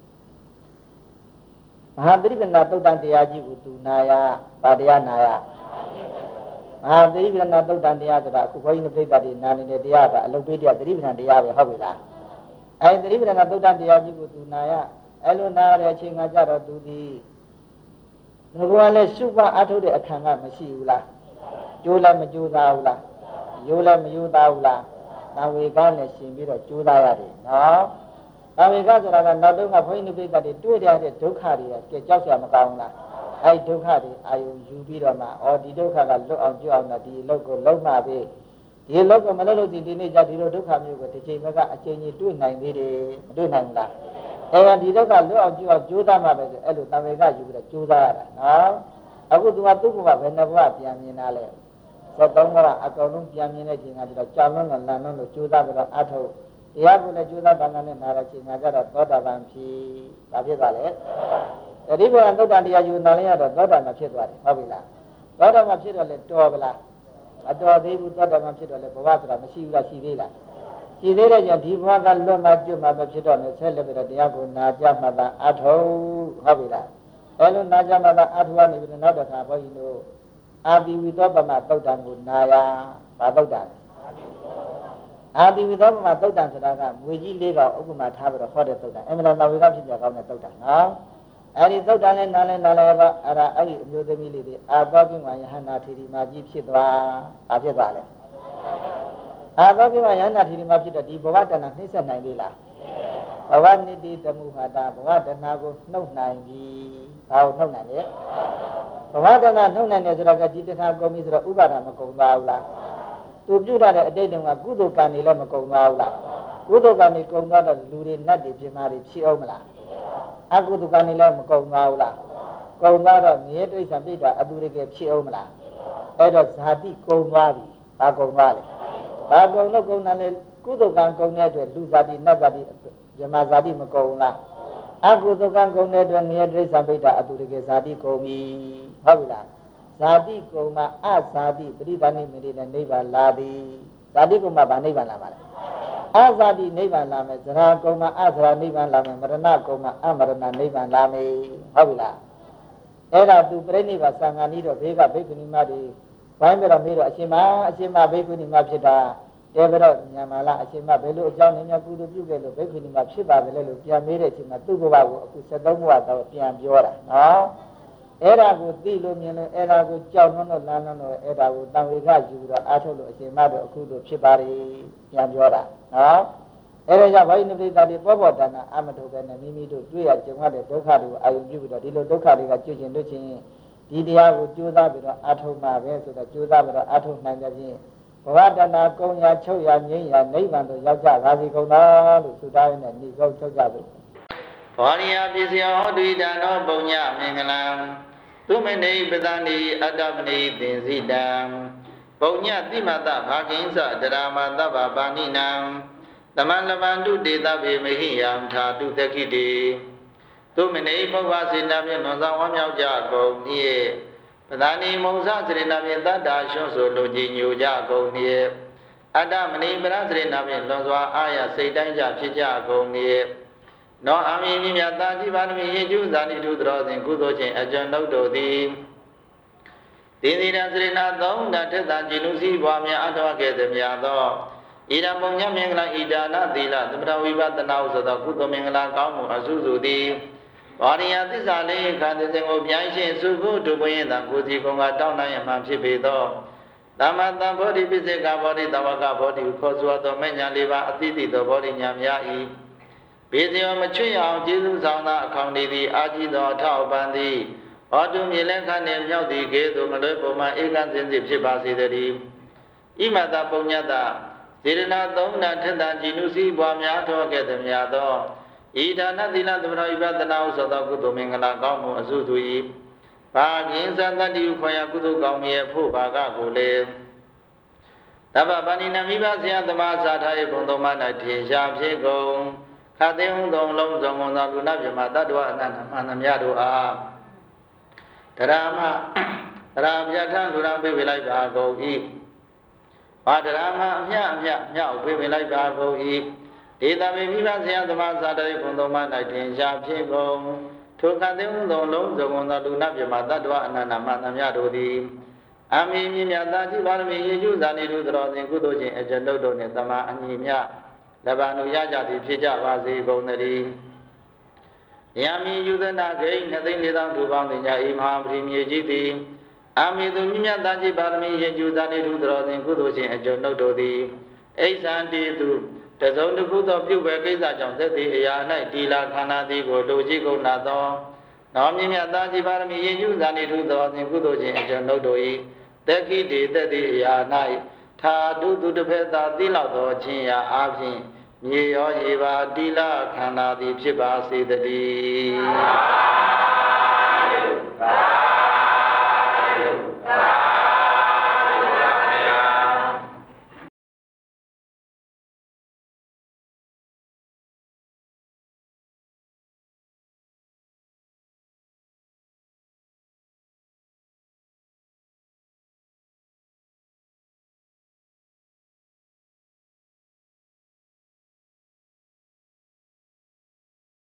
[SPEAKER 1] မဟာသတိပဏ္ဍသုတ်တန်တရားကြီးကိုသူနာရဗာတရားနာရမဟာသတိပဏ္ဍသုတ်တန်တရားဆိုတာအခုဘုန်းကြီးတို့ပြိတ္တာတွေနာနေတဲ့တရားကအလုပ်ပေးတရားသတိပဏ္ဍတရားပဲဟုတ်ပြီလားအဲသတိပဏ္ဍသုတ်တန်တရားကြီးကိုသူနာရအဲ့လိုနာရတဲ့အချိန်ကကြတော့သူဒီဘုရားလည်းရှုပ်ပါအထုတ်တဲ့အခါကမရှိဘူးလားကျိုးလည်းမကျိုးသားဘူးလားရိုးလည်းမရိုးသားဘူးလားနာဝေကနဲ့ရှင်ပြီးတော့ကျိုးသားရတယ်နော်နာဝေကဆိုတာကနောက်တော့ကဘုန်းကြီးတို့ပြိတ္တာတွေတွေ့ရတဲ့ဒုက္ခတွေကကြောက်စရာမကောင်းဘူးလားအဲ့ဒုက္ခတွေအာယုံယူပြီးတော့မှအော်ဒီဒုက္ခကလွတ်အောင်ကျွတ်အောင်ဒီလောက်ကိုလုံးမှပဲဒီလောက်ကိုမလုပ်လို့ဒီဒီနေ့ကျဒီလိုဒုက္ခမျိုးကိုတစ်ချိန်ဘက်ကအချိန်ကြီးတွေ့နိုင်သေးတယ်မတွေ့နိုင်ဘူးလားအဲဒီတော့ကလွတ်အောင်ကြည့်အောင်ကြိုးစားမှပဲအဲ့လိုတမေကယူပြီးတော့ကြိုးစားရတာနော်အခုသူကသူ့ဘဝဘယ်နှဘဝပြန်မြင်တာလဲသက်သုံးဘဝအကောင်လုံးပြန်မြင်တဲ့ချိန်ကပြီးတော့ကြာလွန်းလွန်းလန်လွန်းလို့ကြိုးစားပြီးတော့အထုတ်တရားကိုလည်းကြိုးစားတာနဲ့နားရချိန်ကကြတော့သောတာပန်ဖြစ်ဒါဖြစ်သွားလေဒီဘဝသုတ္တန်တရားယူနာလည်းရတော့သောတာပန်ဖြစ်သွားတယ်ဟုတ်ပြီလားသောတာပန်ဖြစ်တော့လေတော်ပလားအတော်သေးဘူးသောတာပန်ဖြစ်တော့လေဘဝဆိုတာမရှိဘူးလားရှိသေးလားရှိသေးတဲ့ကြောင့်ဒီဘဝကလွတ်မှကျွတ်မှပဲဖြစ်တော့မယ်ဆက်လက်ပြီးတော့တရားကိုနာကြမှသာအထုတ်ဟုတ်ပြီလားအဲလိုနာကြမှသာအထုတ်ရနေပြီးနောက်တစ်ခါဘုန်းကြီးတို့အာတိဝိသောပမသုတ်တံကိုနာရဘာသုတ်တံအာတိဝိသောပမသုတ်တံဆိုတာကငွေကြီးလေးကောင်ဥပမာထားပြီးတော့ဟောတဲ့သုတ်တံအမှန်တော်ဝေကဖြစ်ကြကောင်းတဲ့သုတ်တံနော်အဲဒီသုတ်တံနဲ့နားလဲနားလဲပါအဲ့ဒါအဲ့ဒီအမျိုးသမီးလေးတွေအာသောကိမယဟန္တာထေရီမာကြီးဖြစ်သွားဘာဖြစ်သွားလဲအာသောကိမယဟန္တာထေရီမာဖြစ်တော့ဒီဘဝတဏ္ဍနှိမ့်ဆက်နိုင်သေးလားဘဝနိတိတမှုဟာတာဘဝတဏ္ဍကိုနှုတ်နိုင်ပြီဘာကိုနှုတ်နိုင်လဲဘဝတဏ္ဍနှုတ်နိုင်တယ်ဆိုတော့ဒီတခါကုန်ပြီဆိုတော့ဥပါဒမကုန်ပါဘူးလားသူပြုတ်တဲ့အတိတ်တုန်းကကုသိုလ်ကံတွေလည်းမကုန်ပါဘူးလားကုသိုလ်ကံတွေကုန်သွားတော့လူတွေနတ်တွေပြမာတွေဖြစ်အောင်မလားအကုသိုလ်ကံတွေလည်းမကုန်ပါဘူးလားကုန်သွားတော့မြေတိဋ္ဌံပြိတ္တာအတူတကယ်ဖြစ်အောင်မလားအဲ့တော့ဇာတိကုန်သွားပြီဘာကုန်သွားလဲဘာကုန်လို့ကုန်တယ်လဲကုသိုလ်ကံကုန်တဲ့အတွက်လူဇာတိနတ်ဇာတိပြမာဇာတိမကုန်လားအကုသိုလ်ကံကုန်တဲ့အတွက်မြေတိဋ္ဌံပြိတ္တာအတူတကယ်ဇာတိကုန်ပြီဟုတ်ပြီလားဇာတိကုံမှာအဇာတိပရိသဏိမိတိနဲ့နိဗ္ဗာန်လာသည်ဇာတိကုံမှာဗာနိဗ္ဗာန်လာပါလဲအဇာတိနိဗ္ဗာန်လာမယ်ဇရာကုံမှာအဇရာနိဗ္ဗာန်လာမယ်မရဏကုံမှာအမရဏနိဗ္ဗာန်လာမယ်ဟုတ်ပြီလားအဲ့ဒါသူပြိဋိဘသံဃာနီးတော့ဘေးကဘိက္ခုနီမတွေဘိုင်းပြတော့မေးတော့အရှင်မအရှင်မဘိက္ခုနီမဖြစ်တာတဲပြတော့ညံမာလားအရှင်မဘယ်လိုအကြောင်းနဲ့များကုသိုလ်ပြုခဲ့လို့ဘိက္ခုနီမဖြစ်ပါလဲလို့ပြန်မေးတဲ့အချိန်မှာသူ့ဘဝကိုအခုဆက်သုံးဘဝတော့ပြန်ပြောတာနော်အဲ့ဒါကိုသိလို့မြင်လို့အဲ့ဒါကိုကြောက်နှောလို့လမ်းနှောလို့အဲ့ဒါကိုတန်ဝေခယူတော့အားထုတ်လို့အရှင်မတို့အခုလိုဖြစ်ပါလေပြန်ပြောတာနော်အဲ့ဒါကြောင့်ဘာလို့နိဗ္ဗာန်တွေပေါ်ပေါ်တဏ္ဍအမထုတ်ပဲနဲ့မိမိတို့တွေ့ရကြုံရတဲ့ဒုက္ခတွေကိုအာရုံပြုပြီးတော့ဒီလိုဒုက္ခတွေကကျွတ်ကျင်လို့ချင်းဒီတရားကိုကြိုးစားပြီးတော့အားထုတ်မှာပဲဆိုတော့ကြိုးစားပြီးတော့အားထုတ်နိုင်တဲ့ဖြင့်ဘဝတဏ္ဍကုံရချုပ်ရငြိမ်းရနိဗ္ဗာန်သို့ရောက်ကြပါစေကုန်သောလို့ဆုတောင်းနေနေကောချုပ်ကြပါဘောရိယပစ္စယဟောတုဒံသောပုံညမင်္ဂလံသုမနေပဒဏိအတ္တမနိသင်္စိတံပုံညတိမတဘာကိဉ္စတရာမတဗ္ဗပါဏိနံသမန္လဗန္တုတေတဗေမဟိယံထာတုသခိတိသုမနေဘုဗ္ဗစေနာဖြင့်လွန်ဆောင်ဝမ်းမြောက်ကြကုန်၏ပဒဏိမုံစစေနာဖြင့်တတ္တာရှုံးဆိုလိုကြည်ညိုကြကုန်၏အတ္တမနိပရစေနာဖြင့်လွန်စွာအာရစိတ်တိုင်းကြဖြစ်ကြကုန်၏နောအမိမြတ်သာကြည်ပါရမီယေကျုဇာတိတုတော်စဉ်ကုသိုလ်ချင်းအကျဉ်းတို့တို့သည်သင်္သီရစေနာသုံးတထက်သာကျင်လူစီပွားများအထောက်ခဲ့သည်များသောဣဒံပုံညမင်္ဂလာဣဒါနသီလသမထဝိပဿနာဥဆိုသောကုသိုလ်မင်္ဂလာကောင်းမှုအစုစုသည်ဘာရိယသစ္စာလေးခန္ဓာစဉ်ကိုပြန်ရှင်းစုဖို့ဒုပွင့်ရင်သာကိုယ်စီကုံကတောင်းနိုင်ရမှဖြစ်ပေသောသမ္မာသမ္ဗောဓိပိစိကဗောဓိတဝကဗောဓိခေါ်ဆိုသောမဉ္ဇဉ်လေးပါအတိတိသောဗောဓိညာများ၏ဘေဇယောမချွတ်ရအောင်ကျေးဇူးဆောင်သောအခေါင်သည်အာကြီးသောအထောက်ပံ့သည်ဟောတုမြေလက်ခနှင့်မြောက်သည်ကဲ့သို့မလွဲပုံမှန်ဧကံစင်စစ်ဖြစ်ပါစေတည်းဣမတပုံညတစေရနာသုံးနာထက်သာကြည်နုစည်းပွားများထောခဲ့သည်များသောဣဒါနသီလသမထဝိပဿနာဥဆိုသောကုသိုလ်မင်္ဂလာကောင်းမှုအစုသူ၏ဘာကင်းစံတတိဥခွင့်ရကုသိုလ်ကောင်းမြတ်ဖို့ဘာကကိုလေတဗ္ဗဗာဏိနမိဘဆရာသမားစာထား၏ဘုံသုံးပါး၌ထေရှားဖြစ်ကုန်ခတ်သိဟုံသုံးလုံးစုံကုန်သောလူနာပြမတတ္တဝအနန္တမှန်သမျှတို့အားတရာမတရာပြထံလူရာပြေးပြလိုက်ပါကုန်၏ဘာတရာမအမြအမြမြောက်ပြေးပြလိုက်ပါကုန်၏ဒေသမေမိဘဆရာသမားစာတည်းဘုံသုံးပါး၌တင်ရှားဖြစ်ကုန်ထိုခတ်သိဟုံသုံးလုံးစုံကုန်သောလူနာပြမတတ္တဝအနန္တမှန်သမျှတို့သည်အမိမြမြတ်သာကြည်ပါရမီယေရှုဇာနေတုတော်စဉ်ကုသိုလ်ချင်းအကျဉ်းတို့တို့နှင့်တမန်အညီမြလဗ္ဗနုရကြသည်ဖြစ်ကြပါစေကုန်သတည်းယံမီယူသနာဂိနှစ်သိန်းလေးသောသူပေါင်းတင်ကြဤမဟာပရိမြေကြီးသည်အမိသူမြတ်သာကြည်ပါရမီယေရှုဇာနေတုတော်စဉ်ကုသိုလ်ချင်းအကျဉ်းတို့သည်အိသံတေသူတစုံတစ်ခုသောပြုပဲကိစ္စကြောင့်သက်သည်အရာ၌တီလာခန္ဓာသည်ကိုလူကြည့်ကုန်နာသောနောမြင့်မြတ်သာကြည်ပါရမီယေရှုဇာနေတုတော်စဉ်ကုသိုလ်ချင်းအကျဉ်းတို့၏သက်ခိတေသက်သည်အရာ၌ထာတုသူတစ်ဖက်သာသိလောက်သောခြင်းရာအားဖြင့်မြေရောရေပါတိလခန္ဓာသည်ဖြစ်ပါစေတည်း